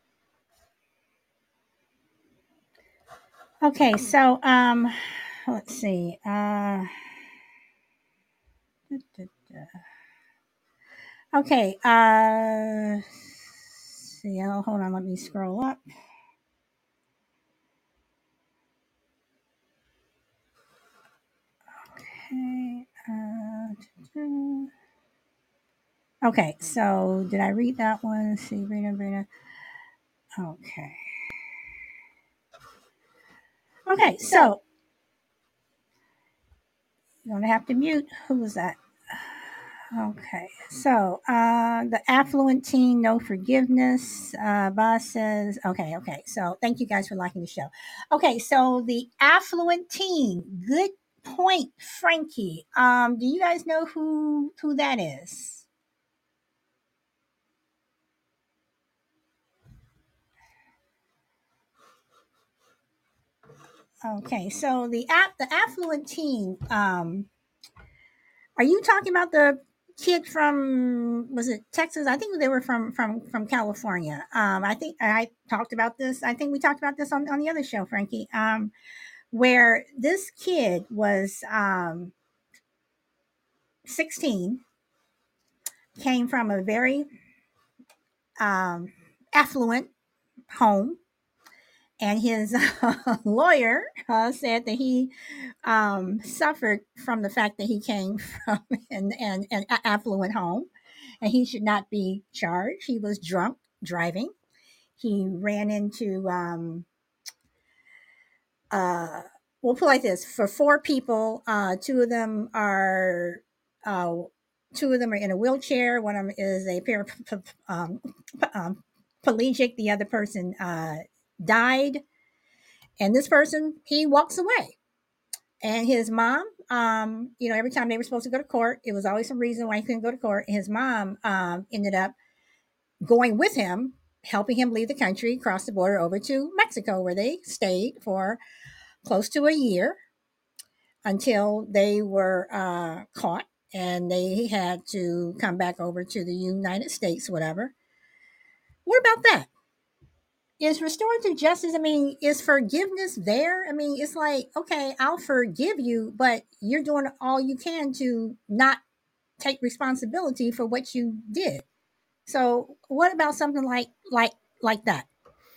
Okay, so let's see. Okay, see, hold on, let me scroll up. Okay. Okay, so did I read that one? Let's see, Brina. Okay. Okay, so you're gonna have to mute. Who was that? Okay, so the affluent teen, no forgiveness. Boss says, okay. So thank you guys for liking the show. Okay, so the affluent teen, good point, Frankie. Do you guys know who that is? Okay, so the affluent teen. Are you talking about the kid from, was it Texas? I think they were from California. I think I talked about this. I think we talked about this on the other show, Frankie. Where this kid was 16, came from a very affluent home, and his lawyer said that he suffered from the fact that he came from an affluent home, and he should not be charged. He was drunk driving. He ran into we'll put it like this: for four people, two of them are in a wheelchair. One of them is a paraplegic. The other person died, and this person, he walks away. And his mom, every time they were supposed to go to court, it was always some reason why he couldn't go to court. And his mom ended up going with him, helping him leave the country, cross the border over to Mexico, where they stayed for close to a year until they were caught, and they had to come back over to the United States, whatever. What about that? Is restorative justice, is forgiveness there? It's like, okay, I'll forgive you, but you're doing all you can to not take responsibility for what you did. So what about something like that?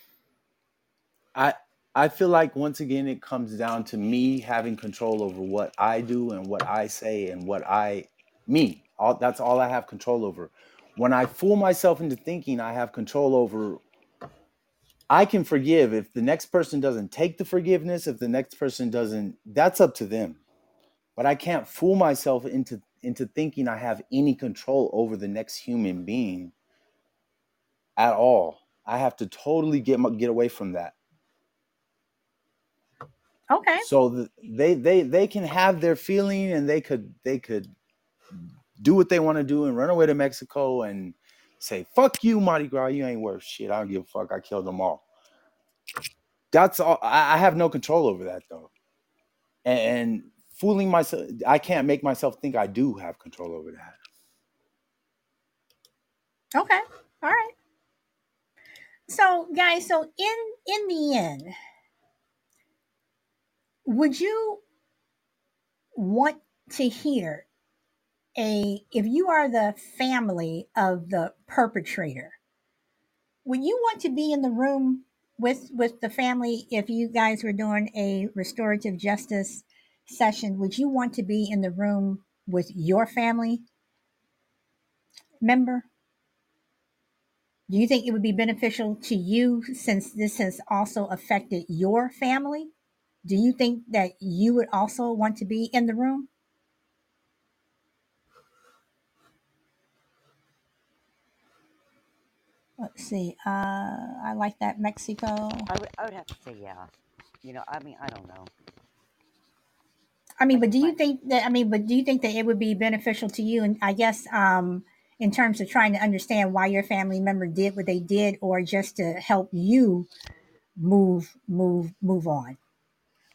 I feel like once again it comes down to me having control over what I do and what I say and that's all I have control over. When I fool myself into thinking I have control over, I can forgive. If the next person doesn't take the forgiveness, if the next person doesn't, that's up to them. But I can't fool myself into thinking I have any control over the next human being at all. I have to totally get away from that. Okay. So they can have their feeling, and they could do what they want to do and run away to Mexico and say, fuck you, Mardi Gras, you ain't worth shit. I don't give a fuck. I killed them all. That's all. I have no control over that, though. And fooling myself, I can't make myself think I do have control over that. Okay. All right. So guys, so in the end, would you want to hear if you are the family of the perpetrator, would you want to be in the room with the family if you guys were doing a restorative justice session? Would you want to be in the room with your family member? Do you think it would be beneficial to you, since this has also affected your family? Do you think that you would also want to be in the room? Let's see. I like that, Mexico. I would have to say yeah. I don't know. But do you think that? But do you think that it would be beneficial to you? And I guess in terms of trying to understand why your family member did what they did, or just to help you move on.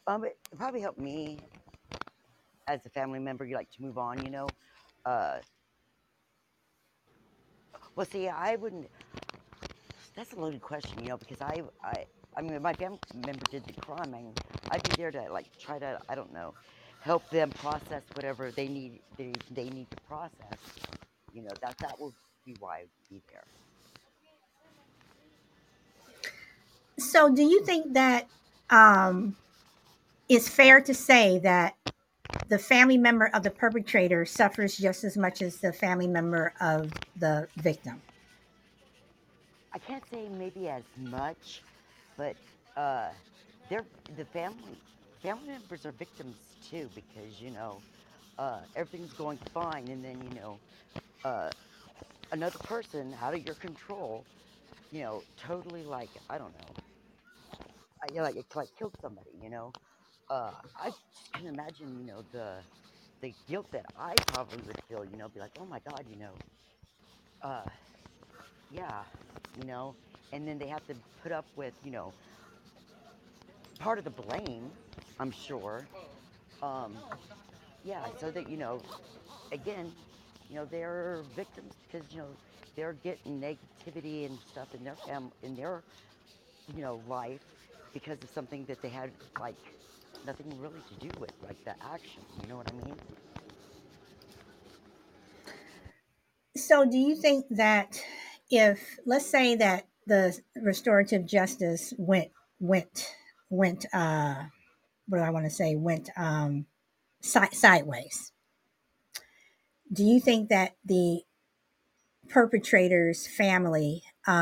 It probably helped me as a family member. You like to move on, you know. Uh, well, see, I wouldn't. That's a loaded question, you know, because I mean, if my family member did the crime, I mean, I'd be there to like try to, I don't know, help them process whatever they need to process. You know, that would be why I'd be there. So, do you think that um, it's fair to say that the family member of the perpetrator suffers just as much as the family member of the victim? I can't say maybe as much, but uh, they're the family members are victims too because you know everything's going fine, and then you know uh, another person out of your control, you know, totally like I don't know, like it like killed somebody, you know. I just can imagine, you know, the guilt that I probably would feel, you know, be like, oh my god, you know, uh, yeah, you know, and then they have to put up with, you know, part of the blame, I'm sure. Um, yeah, so that you know, again, you know, they're victims because you know they're getting negativity and stuff in their in their you know life because of something that they had like nothing really to do with, like the action. You know what I mean? So, do you think that if, let's say that the restorative justice went went what do I want to say, went sideways, do you think that the perpetrator's family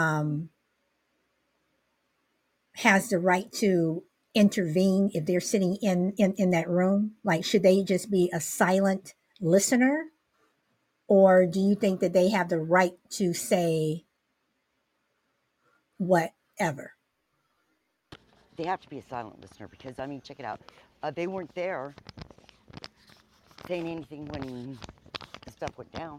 has the right to intervene if they're sitting in that room? Like, should they just be a silent listener, or do you think that they have the right to say whatever? They have to be a silent listener because I mean, check it out. They weren't there saying anything when the stuff went down.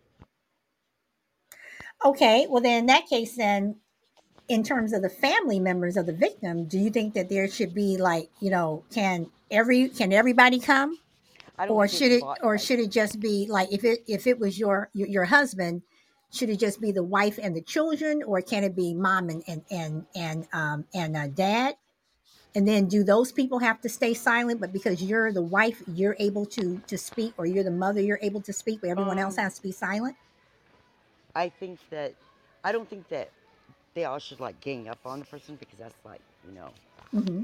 Okay, well then in that case, then in terms of the family members of the victim, do you think that there should be, like, can everybody come, I don't or think should it's it bought or like should it just be like, if it was your husband, should it just be the wife and the children, or can it be mom and dad? And then do those people have to stay silent, but because you're the wife you're able to speak, or you're the mother you're able to speak, but everyone else um has to be silent? I think that I don't think that they all should like gang up on the person because that's like Hmm.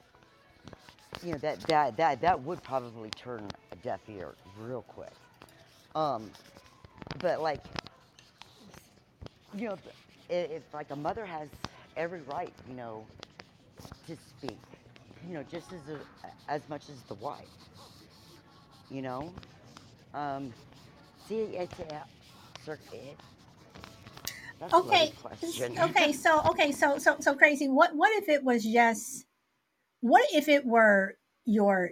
that would probably turn a deaf ear real quick. Um, but like you know, if like a mother has every right, you know, to speak, you know, just as much as the wife, you know. Um, see, it, that's a loaded Okay. question. Okay, so crazy, what if it was just, what if it were your,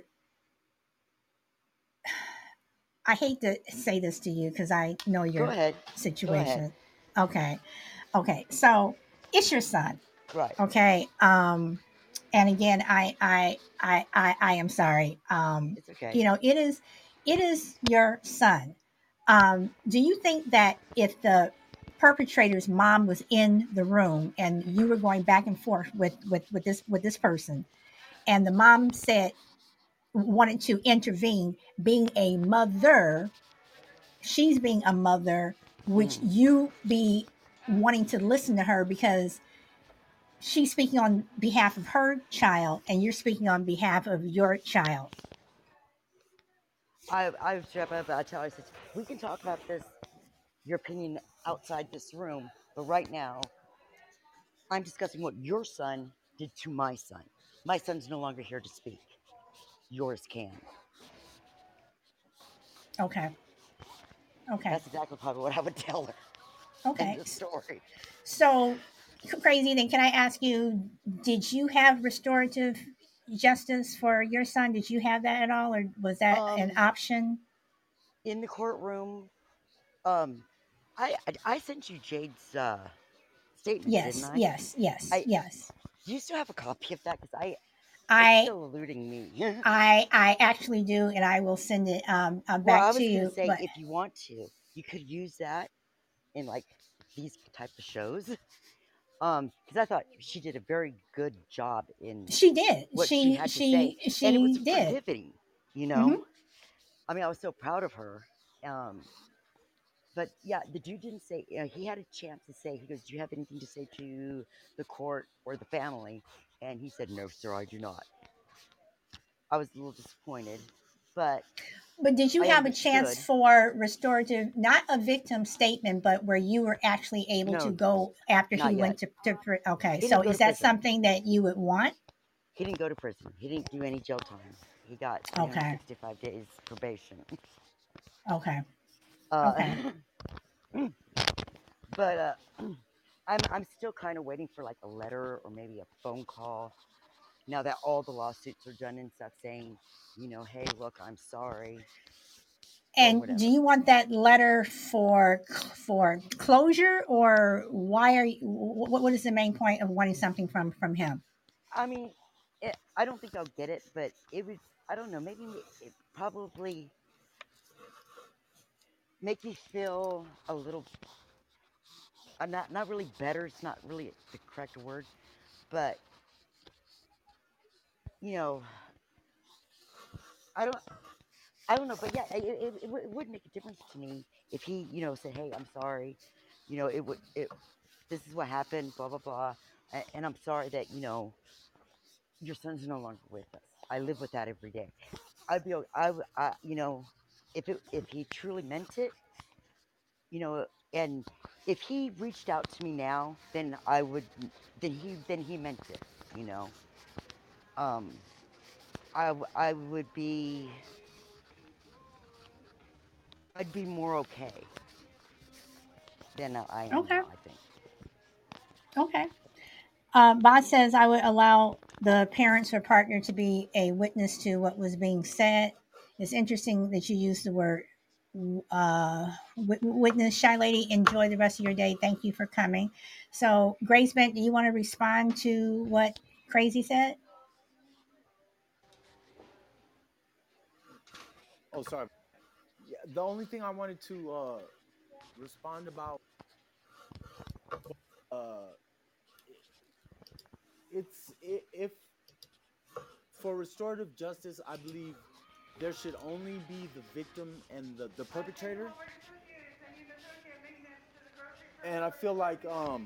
I hate to say this to you because I know Go your ahead, go ahead. situation. Okay. Okay. So it's your son. Right, Okay. And again, I am sorry. it's okay. It is your son. Do you think that if the perpetrator's mom was in the room and you were going back and forth with this person, and the mom said, wanted to intervene, being a mother, she's being a mother, which Mm. you be wanting to listen to her because she's speaking on behalf of her child and you're speaking on behalf of your child? I was up. I tell her, I said, we can talk about this, your opinion outside this room, but right now I'm discussing what your son did to my son. My son's no longer here to speak. Yours can. Okay. Okay. That's exactly probably what I would tell her in Okay. the story. So, crazy, then can I ask you, did you have restorative justice for your son? Did you have that at all, or was that an Um, option? in the courtroom, um, I sent you Jade's statement, didn't Yes, I? yes, yes, I yes. Do you still have a copy of that? Because I still eluding me. I actually do, and I will send it Well, back I to was gonna you. say But if you want to, you could use that in like these type of shows. Because I thought she did a very good job in she did. what she had to say, and it was She did. riveting. You Hmm. know, I mean, I was so proud of her. Um, but yeah, the dude didn't say. He had a chance to say. He goes, "Do you have anything to say to the court or the family?" And he said, "No, sir, I do not." I was a little disappointed, but But did you I have a chance understood. for restorative, not a victim statement, but where you were actually able to No, go after he not went yet. to okay, He so didn't go is to that prison. something that you would want? He didn't go to prison. He didn't do any jail time. He got Okay. 365 days probation. Okay. Uh, Okay. but I'm still kind of waiting for like a letter or maybe a phone call. Now that all the lawsuits are done and stuff, saying, hey, look, I'm sorry or And do whatever. you want that letter for closure, or why are you, what is the main point of wanting something from him? I mean, I don't think I'll get it, but it would. I don't know. Maybe it probably make me feel a little. Not really better. It's not really the correct word, but you know, I don't. I don't know, but yeah, it would make a difference to me if he, said, "Hey, I'm sorry. It would. This is what happened. Blah blah blah, and I'm sorry that your son's no longer with us. I live with that every day. I'd be. If he truly meant it, and if he reached out to me now, then I would. Then he meant it. You know. Um. I would be. I'd be more okay than I am Okay. now. I think. Okay. Boz says I would allow the parents or partner to be a witness to what was being said. It's interesting that you use the word witness. Shy lady, enjoy the rest of your day. Thank you for coming. So, Grace Bent, do you want to respond to what Crazy said? Oh, sorry. Yeah, the only thing I wanted to respond about, uh, if for restorative justice, I believe there should only be the victim and the perpetrator. And I feel like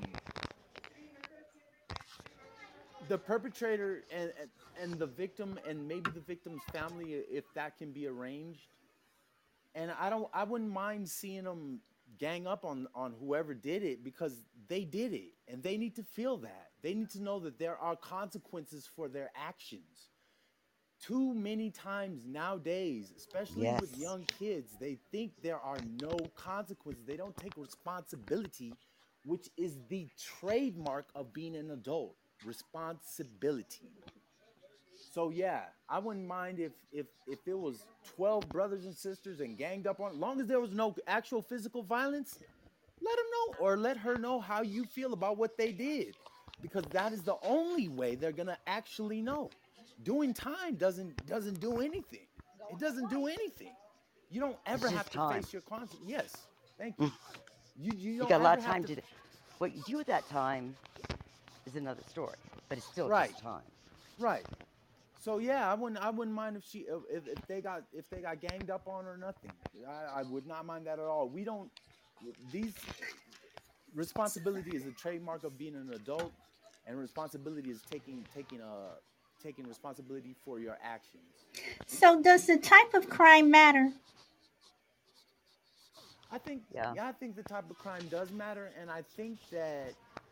the perpetrator and the victim and maybe the victim's family, if that can be arranged. And I wouldn't mind seeing them gang up on whoever did it, because they did it and they need to feel that. They need to know that there are consequences for their actions. Too many times nowadays, especially with Yes. young kids, they think there are no consequences. They don't take responsibility, which is the trademark of being an adult. Responsibility. So yeah, I wouldn't mind if it was 12 brothers and sisters and ganged up on, long as there was no actual physical violence, let them know, or let her know how you feel about what they did, because that is the only way they're going to actually know. Doing time doesn't do anything. It doesn't do anything. You don't It's ever have just to time. face your consequences. Yes. Thank Mm. you. You You don't got a lot ever of have time to. to. What you do with that time is another story, but it's still Right. just time. Right. So yeah, I wouldn't mind if if they got ganged up on or nothing. I would not mind that at all. We don't these responsibility is a trademark of being an adult, and responsibility is taking responsibility for your actions. So, does the type of crime matter? I think Yeah. Yeah, I think the type of crime does matter, and I think that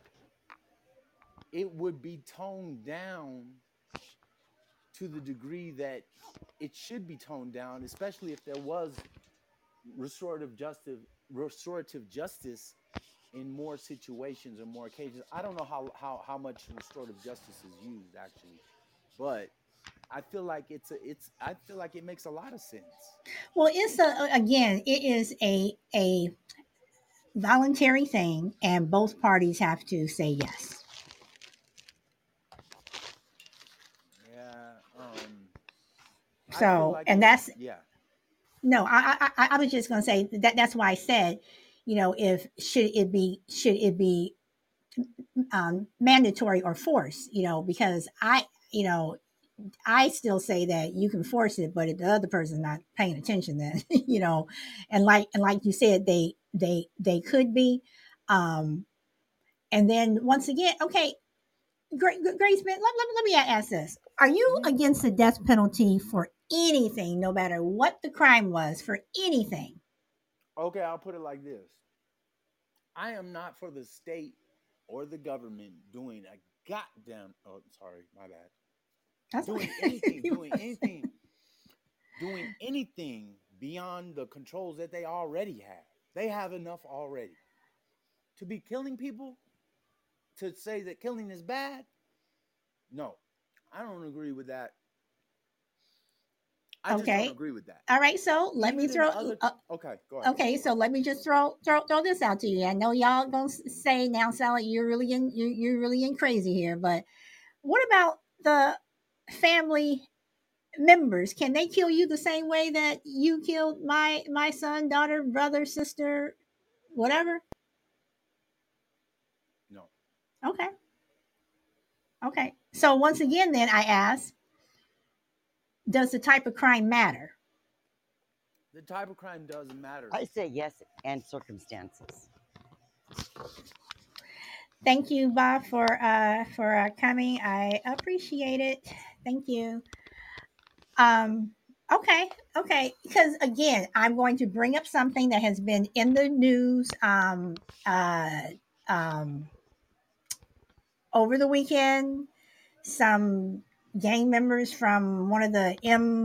it would be toned down to the degree that it should be toned down, especially if there was restorative justice restorative justice in more situations or more occasions. I don't know how much restorative justice is used actually, but I feel like I feel like it makes a lot of sense. Well, it's again, it is a voluntary thing, and both parties have to say yes. Yeah, I feel So, like and it. that's Yeah. no, I was just going to say that that's why I said, if should it be mandatory or force, because I still say that you can force it, but if the other person's not paying attention, then and like you said, they could be, um, and then once again, okay, Grace, man, let me ask this: are you Hmm. against the death penalty for anything, no matter what the crime was, for anything? Okay, I'll put it like this: I am not for the state or the government doing a goddamn. Oh, sorry, my bad. That's Doing okay. anything, doing anything beyond the controls that they already have. They have enough already. To be killing people, to say that killing is bad, no, I don't agree with that. I just don't Okay. agree with that. All right. So let me Even in throw. other, okay, go ahead. Okay, so let me just throw this out to you. I know y'all gonna say now, Sally, you're really in crazy here, but what about the family members? Can they kill you the same way that you killed my son, daughter, brother, sister, whatever? No, Okay, okay. So once again, then I ask, does the type of crime matter? the type of crime doesn't matter. I say yes, and circumstances. Thank you, Bob, for coming. I appreciate it. Thank you. Um, okay, okay. Because again, I'm going to bring up something that has been in the news um, over the weekend. Some gang members from one of the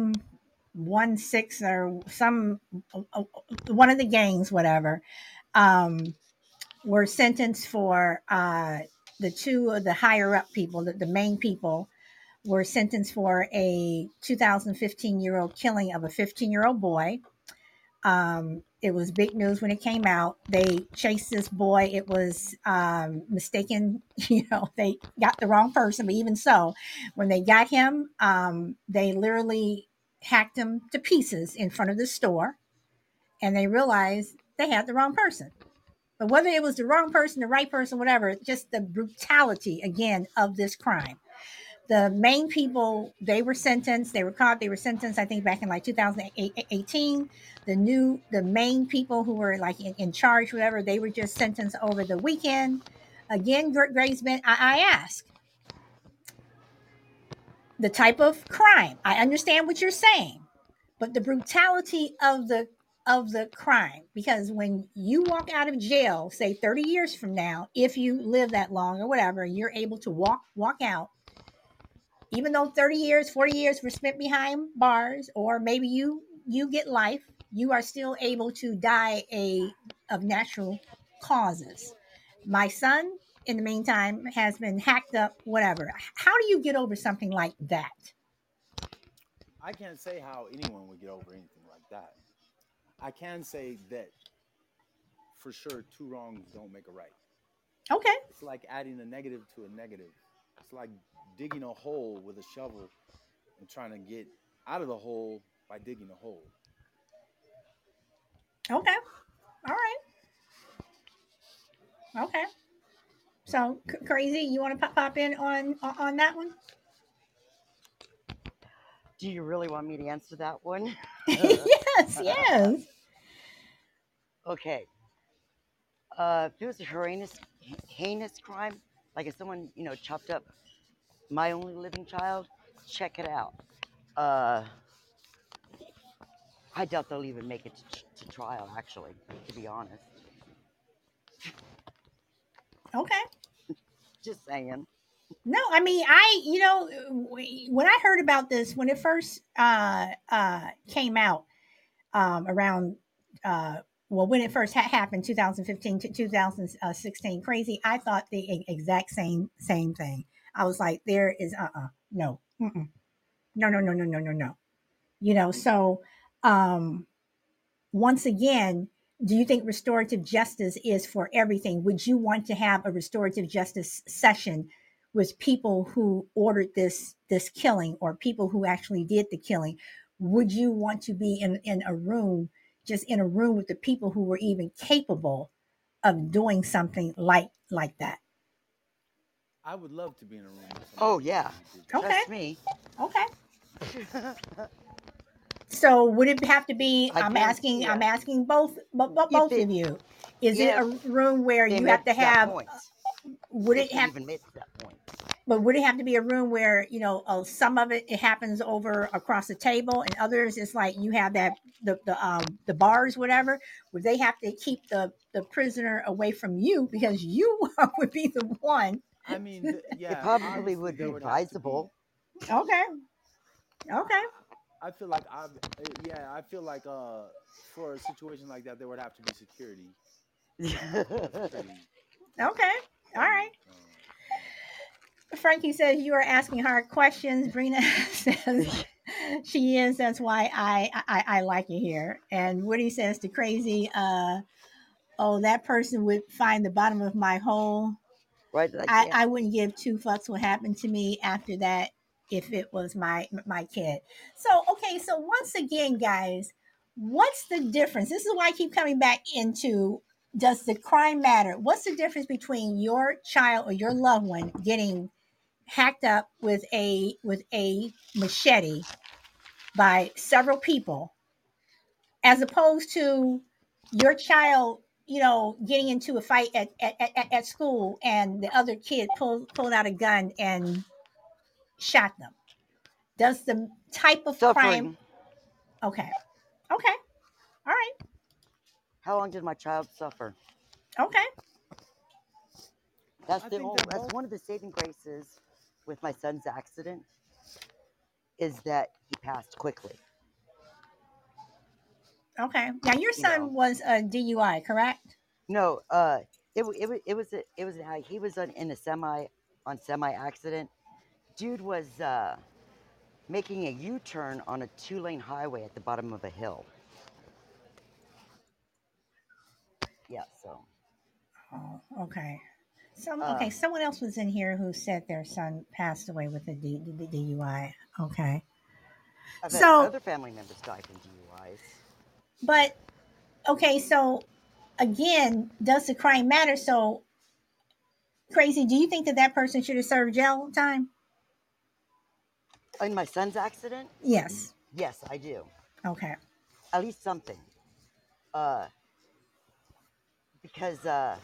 M16 or some one of the gangs, whatever, um, were sentenced for the two of the higher up people, the main people were sentenced for a 2015-year-old killing of a 15-year-old boy. It was big news when it came out. They chased this boy. It was mistaken, they got the wrong person, but even so, when they got him, they literally hacked him to pieces in front of the store, and they realized they had the wrong person. But whether it was the wrong person, the right person, whatever, just the brutality again of this crime. The main people, they were sentenced, they were caught, they were sentenced, I think back in like 2018. The main people who were like in charge, whatever, they were just sentenced over the weekend. Again, Grace, I ask, the type of crime, I understand what you're saying, but the brutality of the crime, because when you walk out of jail, say 30 years from now, if you live that long or whatever, you're able to walk out, even though 30 years 40 years were spent behind bars, or maybe you get life, you are still able to die of natural causes. My son, in the meantime, has been hacked up, whatever. How do you get over something like that? I can't say how anyone would get over anything like that. I can say that for sure, two wrongs don't make a right. Okay. It's like adding a negative to a negative. It's like digging a hole with a shovel and trying to get out of the hole by digging a hole. Okay. All right. Okay. So crazy, you want to pop in on that one? Do you really want me to answer that one? Yes, yes. Okay. If it was a heinous crime, like if someone, chopped up my only living child, check it out. Uh, I doubt they'll even make it to trial, actually, to be honest. Okay. Just saying. No, I mean, when I heard about this, when it first came out, around, uh, well, when it first happened, 2015 to 2016, crazy, I thought the exact same thing. I was like, there is, no, mm-mm. No, no, no, no, no, no, no. So, um, once again, do you think restorative justice is for everything? Would you want to have a restorative justice session with people who ordered this killing, or people who actually did the killing? would you want to be in a room, just in a room with the people who were even capable of doing something like that? I would love to be in a room with Oh somebody yeah, who did that. Okay, trust me. okay. So would it have to be? I guarantee I'm you. asking both If both it of you. Is it if a room where they you made have it to to that have? point, Would if it they have? even made it to that point. But would it have to be a room where some of it happens over across the table, and others it's like you have that the bars, whatever? Would they have to keep the prisoner away from you because you would be the one? I mean, It yeah, probably obviously would be there would have to be. advisable. Okay, okay, I feel like yeah, I feel like for a situation like that, there would have to be security. Security okay. All from right. it. Yeah. Frankie says you are asking hard questions. Brina says she is. That's why I like you here. And Woody says to Crazy, oh, that person would find the bottom of my hole. Right? Like, yeah. I wouldn't give two fucks what happened to me after that if it was my kid. So okay, so once again, guys, what's the difference? This is why I keep coming back into, does the crime matter? What's the difference between your child or your loved one getting hacked up with a machete by several people, as opposed to your child, getting into a fight at school and the other kid pulled out a gun and shot them? Does the type of crime? Suffering. Okay, okay, all right, How long did my child suffer? okay. That's I the think whole. they're That's both. one of the saving graces with my son's accident is that he passed quickly. Okay. Now your You know, son was a DUI, correct? no, it was he was in a semi accident. Dude was making a U-turn on a 2-lane highway at the bottom of a hill. Yeah, so Oh, okay. uh, Someone else was in here who said their son passed away with a DUI. Okay. I've had So, other family members die from DUIs. but okay, so again, does the crime matter? So, Crazy, do you think that person should have served jail time? In my son's accident, Yes. yes, I do. Okay. At least something. Uh, because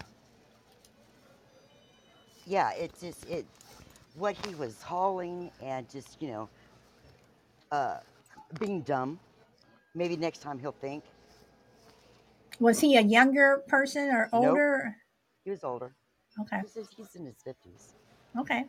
yeah, it's just what he was hauling and just uh, being dumb. Maybe next time he'll think. Was he a younger person or Nope, older? he was older. Okay. He's in his 50s. Okay.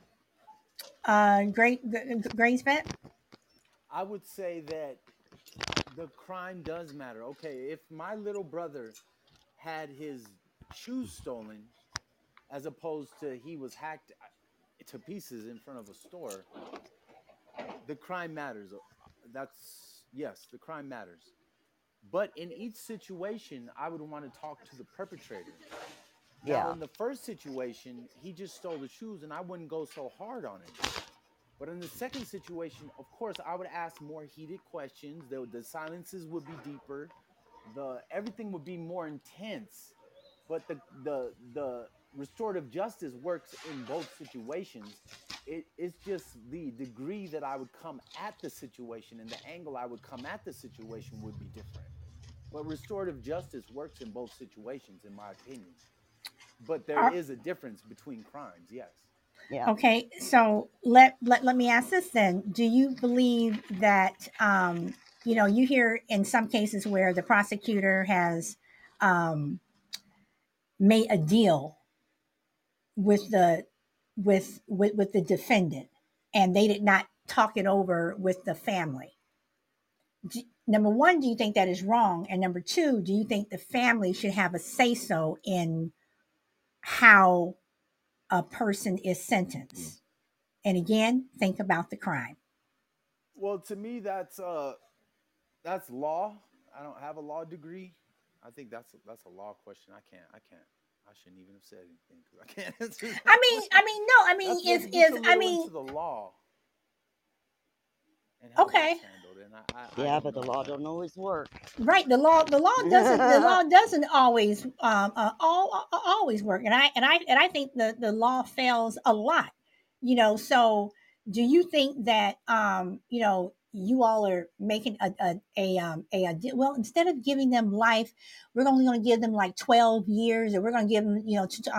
Grace vet? I would say that the crime does matter. Okay, if my little brother had his shoes stolen, as opposed to he was hacked to pieces in front of a store, the crime matters. That's yes, the crime matters. But in each situation, I would want to talk to the perpetrator. Now, Yeah, in the first situation, he just stole the shoes, and I wouldn't go so hard on him. But in the second situation, of course, I would ask more heated questions. The silences would be deeper. The everything would be more intense. But the restorative justice works in both situations. It's just the degree that I would come at the situation and the angle I would come at the situation would be different. But restorative justice works in both situations, in my opinion. But there Are, is a difference between crimes, yes. yeah. okay, so let me ask this then. Do you believe that you hear in some cases where the prosecutor has um, made a deal with the with the defendant, and they did not talk it over with the family? Number one, do you think that is wrong? And number two, do you think the family should have a say so in how a person is sentenced? And again, think about the crime. Well, to me, that's law. I don't have a law degree. I think that's a law question. I can't. I shouldn't even have said anything because I can't answer that I question. mean, no, I mean, That's if a I little mean, into the law, and how Okay. that's handled. And I Yeah, don't but the know law that. don't always work. Right. The law doesn't always always work. And I think the law fails a lot. So do you think that you all are making well, instead of giving them life, we're only going to give them like 12 years, or we're going to give them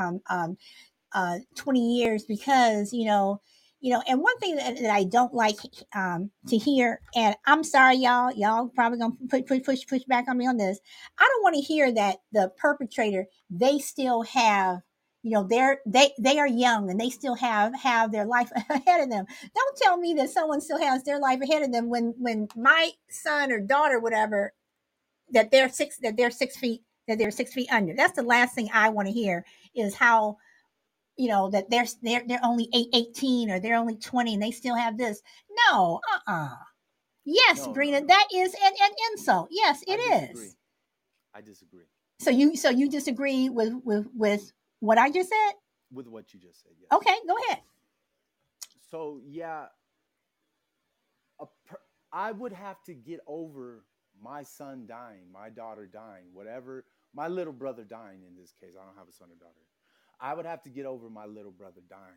20 years, because and one thing that I don't like to hear, and I'm sorry, y'all probably gonna push back on me on this. I don't want to hear that the perpetrator, they still have, they are young and they still have their life ahead of them. Don't tell me that someone still has their life ahead of them when my son or daughter, whatever, that they're 6 feet under. That's the last thing I want to hear, is how that they're only 18, or they're only 20 and they still have this. No. Yes, No, no, Brina, no. that is an insult. Yes, I it disagree. is. I disagree So you disagree with what I just said? with what you just said. Yes. Okay, go ahead. So yeah, a per- I would have to get over my son dying, my daughter dying, whatever, my little brother dying in this case. I don't have a son or daughter. I would have to get over my little brother dying.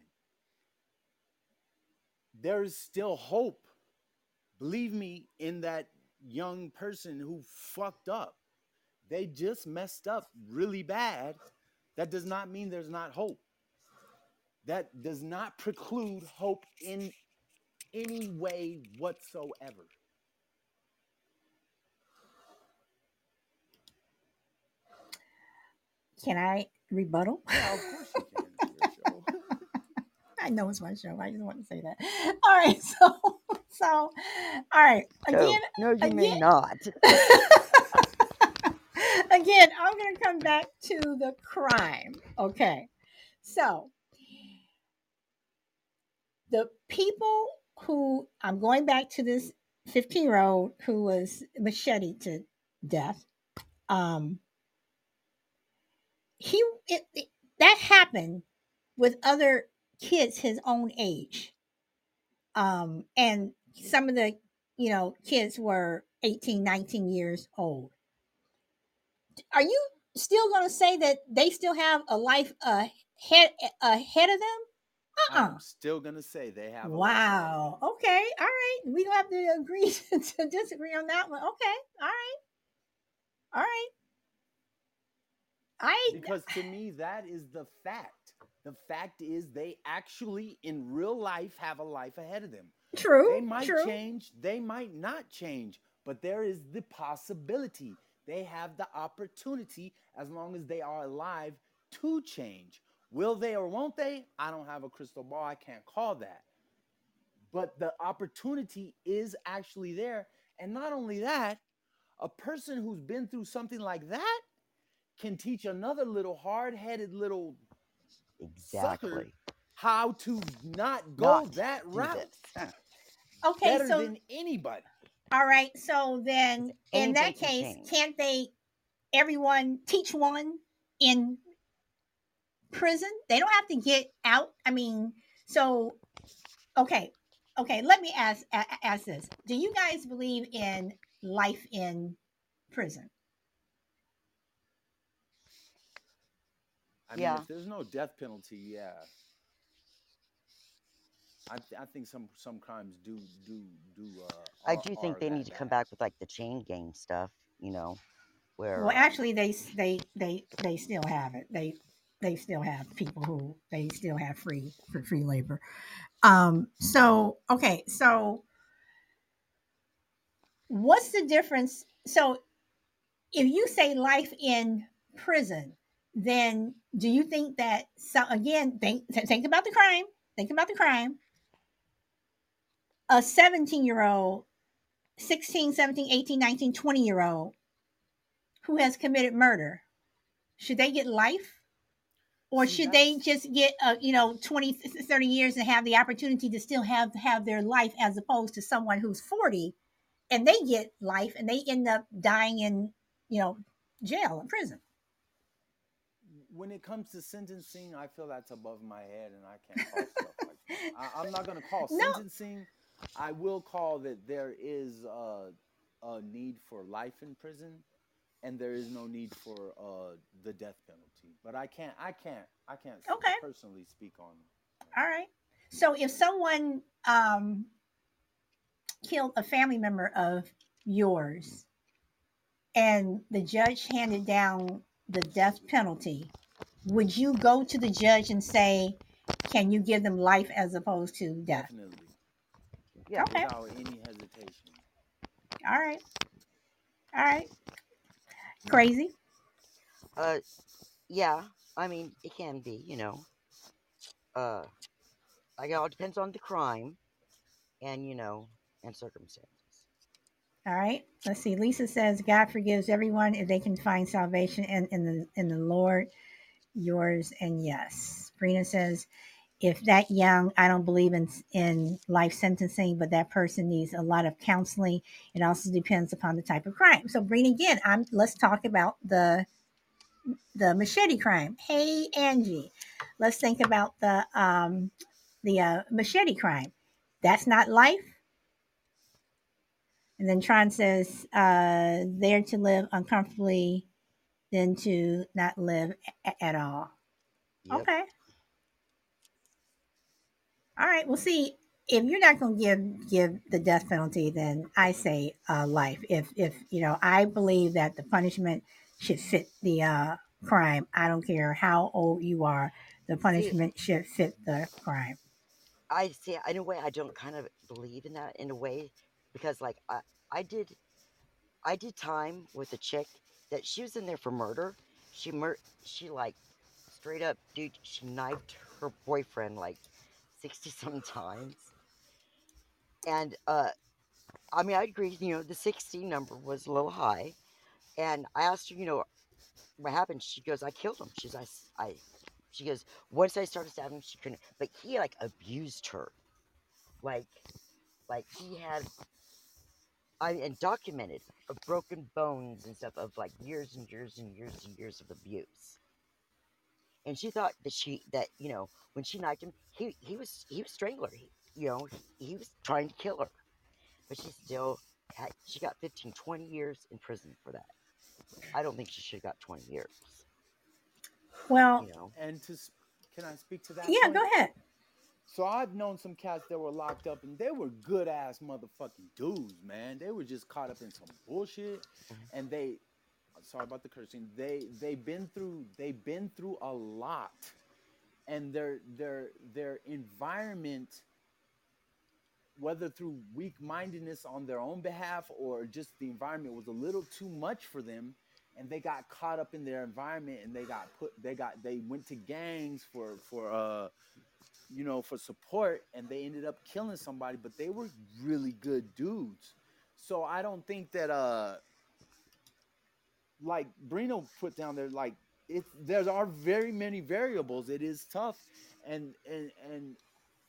There is still hope. Believe me, in that young person who fucked up. They just messed up really bad. That does not mean there's not hope. That does not preclude hope in any way whatsoever. Can I rebuttal? Yeah, of course you can. It's your show. I know it's my show. I just want to say that. All right. So all right. Oh, no, you may not. Again, I'm going to come back to the crime. Okay. So the people who, I'm going back to this 15-year-old who was macheted to death. Um, he that happened with other kids his own age. And some of the kids were 18, 19 years old. Are you still going to say that they still have a life ahead of them? I'm still gonna say they have a life ahead of them. Wow. Okay. All right. We gonna have to agree to disagree on that one. Okay. All right. All right. I Because to me, that is the fact. The fact is they actually in real life have a life ahead of them. True. They might True. change, they might not change, but there is the possibility. They have the opportunity, as long as they are alive, to change. Will they or won't they? I don't have a crystal ball. I can't call that. But the opportunity is actually there. And not only that, a person who's been through something like that can teach another little hard-headed little sucker Exactly. how to not go Not that do route this. Okay. better So than anybody. all right. So then, in Anything that can case, change. can't they? Everyone teach one in prison. They don't have to get out. I mean, so okay. Okay. Let me ask this. Do you guys believe in life in prison? I mean, Yeah. if there's no death penalty, yeah. I think some crimes I do think are they that need to come bad. back with like the chain gang stuff, Well, where actually, they still have it. They still have people who they still have free labor. So okay. So what's the difference? So if you say life in prison, then do you think that, so again, think about the crime. Think about the crime. A 17-year-old, 16, 17, 18, 19, 20-year-old who has committed murder, should they get life? Or See, should they that's just get 20, 30 years and have the opportunity to still have their life, as opposed to someone who's 40 and they get life and they end up dying in you know jail and prison? when it comes to sentencing, I feel that's above my head, and I can't call stuff like that. I'm not gonna call No. sentencing I will call that there is a need for life in prison, and there is no need for the death penalty. But I can't Okay. personally speak on. All right. So if someone killed a family member of yours and the judge handed down the death penalty, would you go to the judge and say, can you give them life as opposed to death? Definitely, Yeah. Okay. without any hesitation. All right. All right. Crazy. Uh, yeah. I mean, it can be, Uh, like it all depends on the crime and, and circumstances. All right. Let's see. Lisa says God forgives everyone if they can find salvation in the Lord. Yours and yes. Brina says, if that young, I don't believe in life sentencing, but that person needs a lot of counseling. It also depends upon the type of crime. So, Brina, again, let's talk about the machete crime. Hey, Angie, let's think about the machete crime. That's not life. And then Tron says, there to live uncomfortably than to not live at all. Yep. Okay. All right. Well, see, if you're not going to give the death penalty, then I say life. If I believe that the punishment should fit the crime. I don't care how old you are. The See, punishment should fit the crime. I see. In a way, I don't kind of believe in that in a way because, like, I did, I did time with a chick that she was in there for murder. She like straight up, dude. She knifed her boyfriend like 60 some times, and I mean, I agree. The 60 number was a little high, and I asked her, what happened. She goes, I killed him. She's I. She goes, once I started stabbing him, she couldn't. But he like abused her, like he had and documented of broken bones and stuff of like years and years and years and years of abuse. And she thought that when she knifed him, he was strangler. He was trying to kill her, but she got 15, 20 years in prison for that. I don't think she should have got 20 years. Well, You know, And can I speak to that yeah. Go point? ahead. So I've known some cats that were locked up and they were good ass motherfucking dudes, man. They were just caught up in some bullshit, Mhm. and sorry about the cursing. They've been through a lot, and their environment, whether through weak mindedness on their own behalf or just the environment was a little too much for them, and they got caught up in their environment, and they went to gangs for support, and they ended up killing somebody, but they were really good dudes. So I don't think that like Brino put down there, like there are very many variables. It is tough, and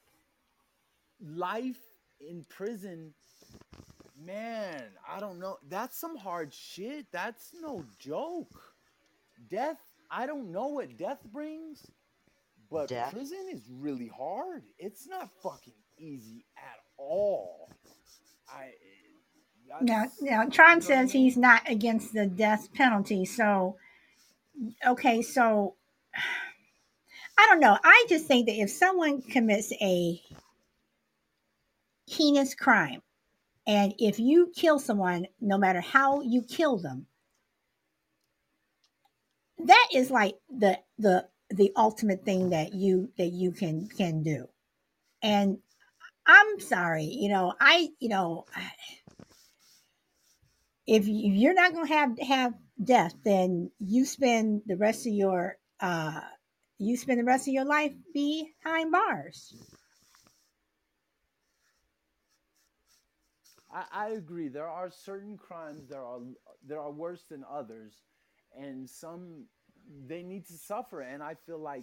life in prison, man, I don't know. That's some hard shit. That's no joke. Death, I don't know what death brings, but death. prison is really hard. It's not fucking easy at all. I that's Now, Tron you know what I says mean? he's not against the death penalty. So, okay, so I don't know. I just think that if someone commits a heinous crime, and if you kill someone, no matter how you kill them, that is like the ultimate thing that you can do. And I'm sorry, if you're not going to have death, then you spend the rest of your life behind bars. I agree. There are certain crimes that are worse than others, and some they need to suffer. And I feel like,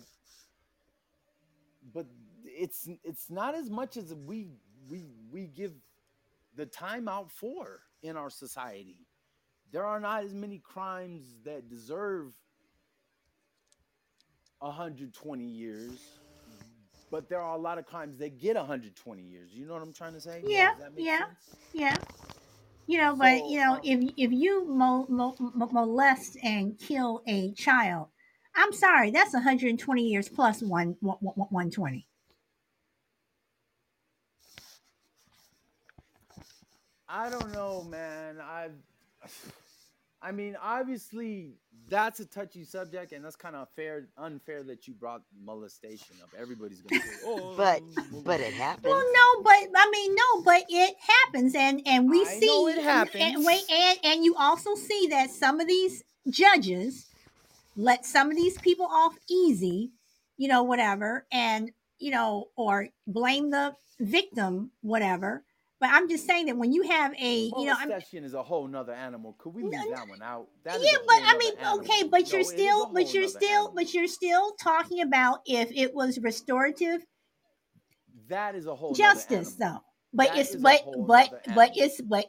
but it's not as much as we give the time out for in our society. There are not as many crimes that deserve 120 years, but there are a lot of crimes that get 120 years. You know what I'm trying to say? Yeah, Does that make yeah, sense? yeah. But So, if you molest and kill a child, I'm sorry, that's 120 years plus 120. I don't know, man. I mean, obviously, that's a touchy subject, and that's kind of unfair that you brought molestation up. Everybody's gonna say, But "Oh, but it Well, happens. no, but I mean, no, but it happens, and we I know it see, and wait, happens." and you also see that some of these judges let some of these people off easy, whatever, and or blame the victim, whatever. But I'm just saying that when you have Molestation is a whole nother animal. Could we leave that one out? That is yeah, a but whole I nother mean, okay, animal. but No, it is a whole nother animal. you're still talking about if it was restorative That is a whole nother justice, animal. though. But That it's is a whole nother animal.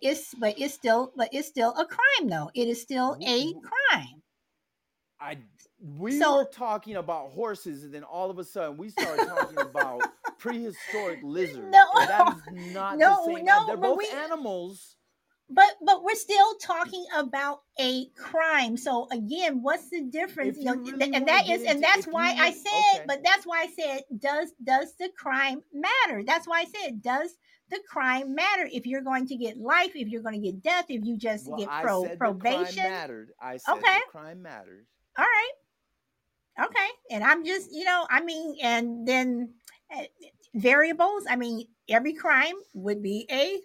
but it's still a crime, though. It is still W- a w- crime. I we were So talking about horses, and then all of a sudden we started talking about prehistoric lizards, no, and that is not the same. no, They're both animals. but we're still talking about a crime. So again, what's the difference? If you really And want to that get is, and into, that's if you why I really said, okay, but that's why I said, does the crime matter? That's why I said, does the crime matter? If you're going to get life, if you're going to get death, if you just well, get I said the crime probation, mattered. I said okay, the crime matters. all right, okay. And I'm just, I mean, and then uh, variables. I mean, every crime would be a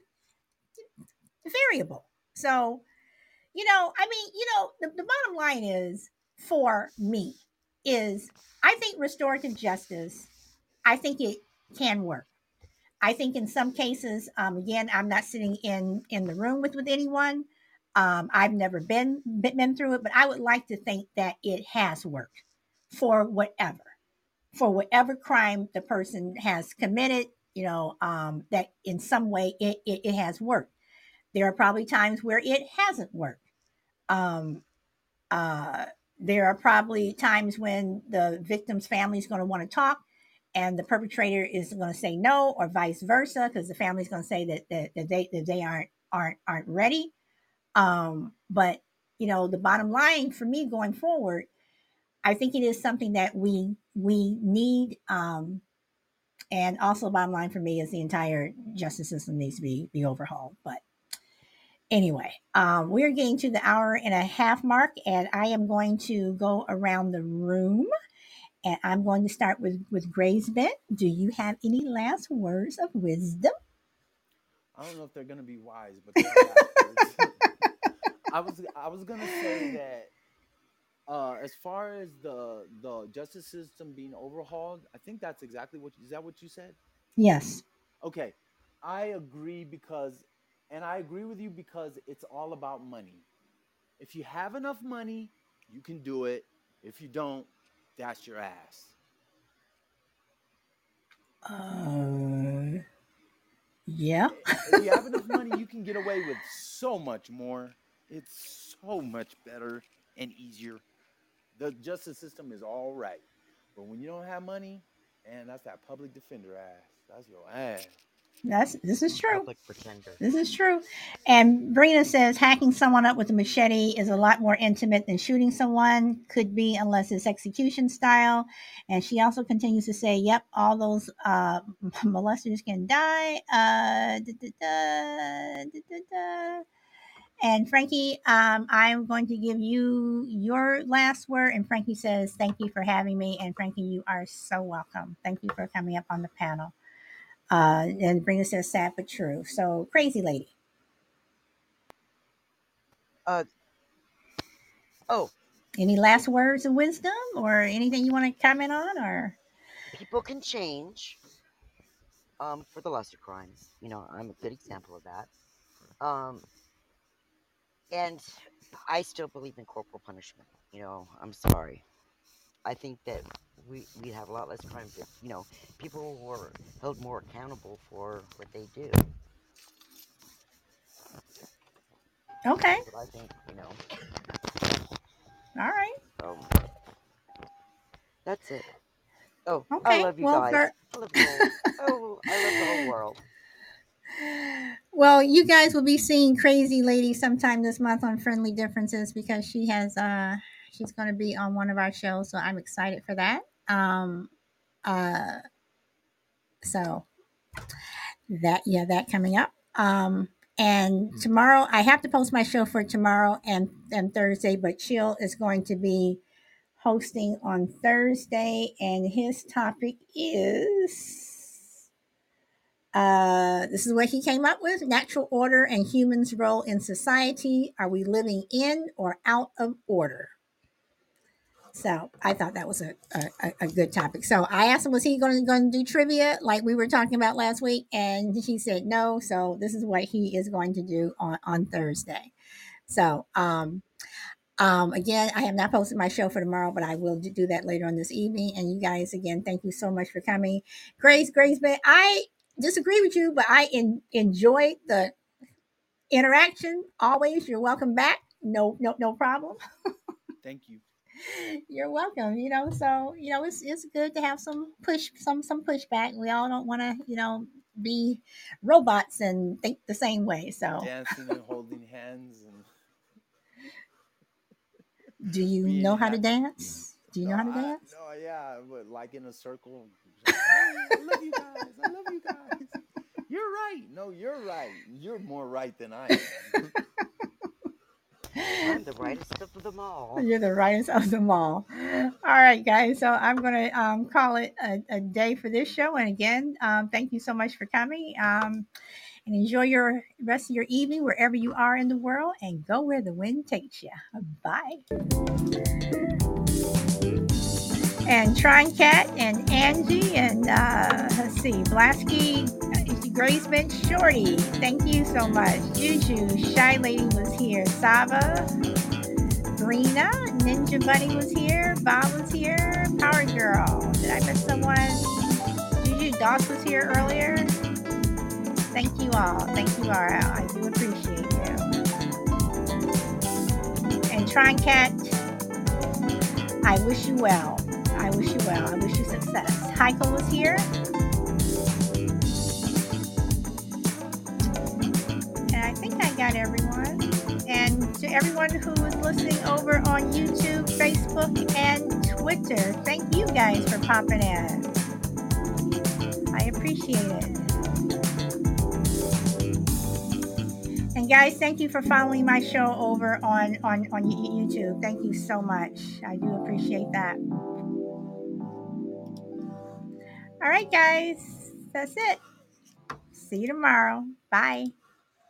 variable. So I mean, the bottom line is for me is I think restorative justice, I think it can work. I think in some cases, again, I'm not sitting in the room with anyone. I've never been through it, but I would like to think that it has worked for whatever crime the person has committed. That in some way it has worked. There are probably times where it hasn't worked. Um, uh, there are probably times when the victim's family is going to want to talk and the perpetrator is going to say no, or vice versa, because the family is going to say that they aren't ready. But the bottom line for me going forward, I think it is something that we need. And also, the bottom line for me is the entire justice system needs to be overhauled. But anyway, we're getting to the hour and a half mark, and I am going to go around the room, and I'm going to start with Grace Bent. Do you have any last words of wisdom? I don't know if they're gonna be wise, but they are last words. I was gonna say that as far as the justice system being overhauled, I think that's exactly what is that what you said? Yes. Okay, I agree because, and I agree with you because it's all about money. If you have enough money, you can do it. If you don't, that's your ass. Uh, yeah. If you have enough money, you can get away with so much more. It's so much better and easier. The justice system is all right, but when you don't have money, and that's that public defender ass. That's your ass. This is true. Public pretender. This is true. And Brina says hacking someone up with a machete is a lot more intimate than shooting someone. Could be, unless it's execution style. And she also continues to say, yep, all those molesters can die. And Frankie, I'm going to give you your last word. And Frankie says, thank you for having me. And Frankie, you are so welcome. Thank you for coming up on the panel. And Brina says, sad but true. So, crazy lady. Uh oh, Any last words of wisdom or anything you want to comment on? Or people can change. For the lesser crimes, I'm a good example of that. Um, and I still believe in corporal punishment. I'm sorry. I think that we have a lot less crime if people were held more accountable for what they do. okay, That's what I think. all right. So that's it. Oh, I Okay. love you Well, guys. I love the whole. Oh, I love the whole world. well, you guys will be seeing Crazy Lady sometime this month on Friendly Differences because she's going to be on one of our shows, so I'm excited for that. Uh, so that coming up. And tomorrow I have to post my show for tomorrow and Thursday, but Chill is going to be hosting on Thursday, and his topic is this is what he came up with: natural order and humans' role in society. Are we living in or out of order? So I thought that was a good topic. So I asked him, was he going to do trivia like we were talking about last week? And he said no. So this is what he is going to do on Thursday. So again, I have not posted my show for tomorrow, but I will do that later on this evening. And you guys, again, thank you so much for coming. Grace, man, I disagree with you, but I enjoyed the interaction. Always, you're welcome back. No problem. Thank you. You're welcome. So it's good to have some pushback. We all don't want to be robots and think the same way. So Dancing and holding hands and do you being know how to happy. dance? Do you know how to dance? No, yeah, but like in a circle. Hey, I love you guys. I love you guys. You're right. No, you're right. You're more right than I am. I'm the rightest of them all. You're the rightest of them all. All right, guys. So I'm going to call it a day for this show. And again, thank you so much for coming. And enjoy your rest of your evening wherever you are in the world. And go where the wind takes you. Bye. And Trine Cat and Angie and let's see, Blasky, Grace Bench Shorty. Thank you so much. Juju, Shy Lady was here. Sava, Brina, Ninja Bunny was here. Bob was here. Power Girl. Did I miss someone? Juju Doss was here earlier. Thank you all. Thank you all. I do appreciate you. And Trine Cat, I wish you well. I wish you well. I wish you success. Heiko was here. And I think I got everyone. And to everyone who is listening over on YouTube, Facebook, and Twitter, thank you guys for popping in. I appreciate it. And guys, thank you for following my show over on YouTube. Thank you so much. I do appreciate that. All right, guys. That's it. See you tomorrow. Bye.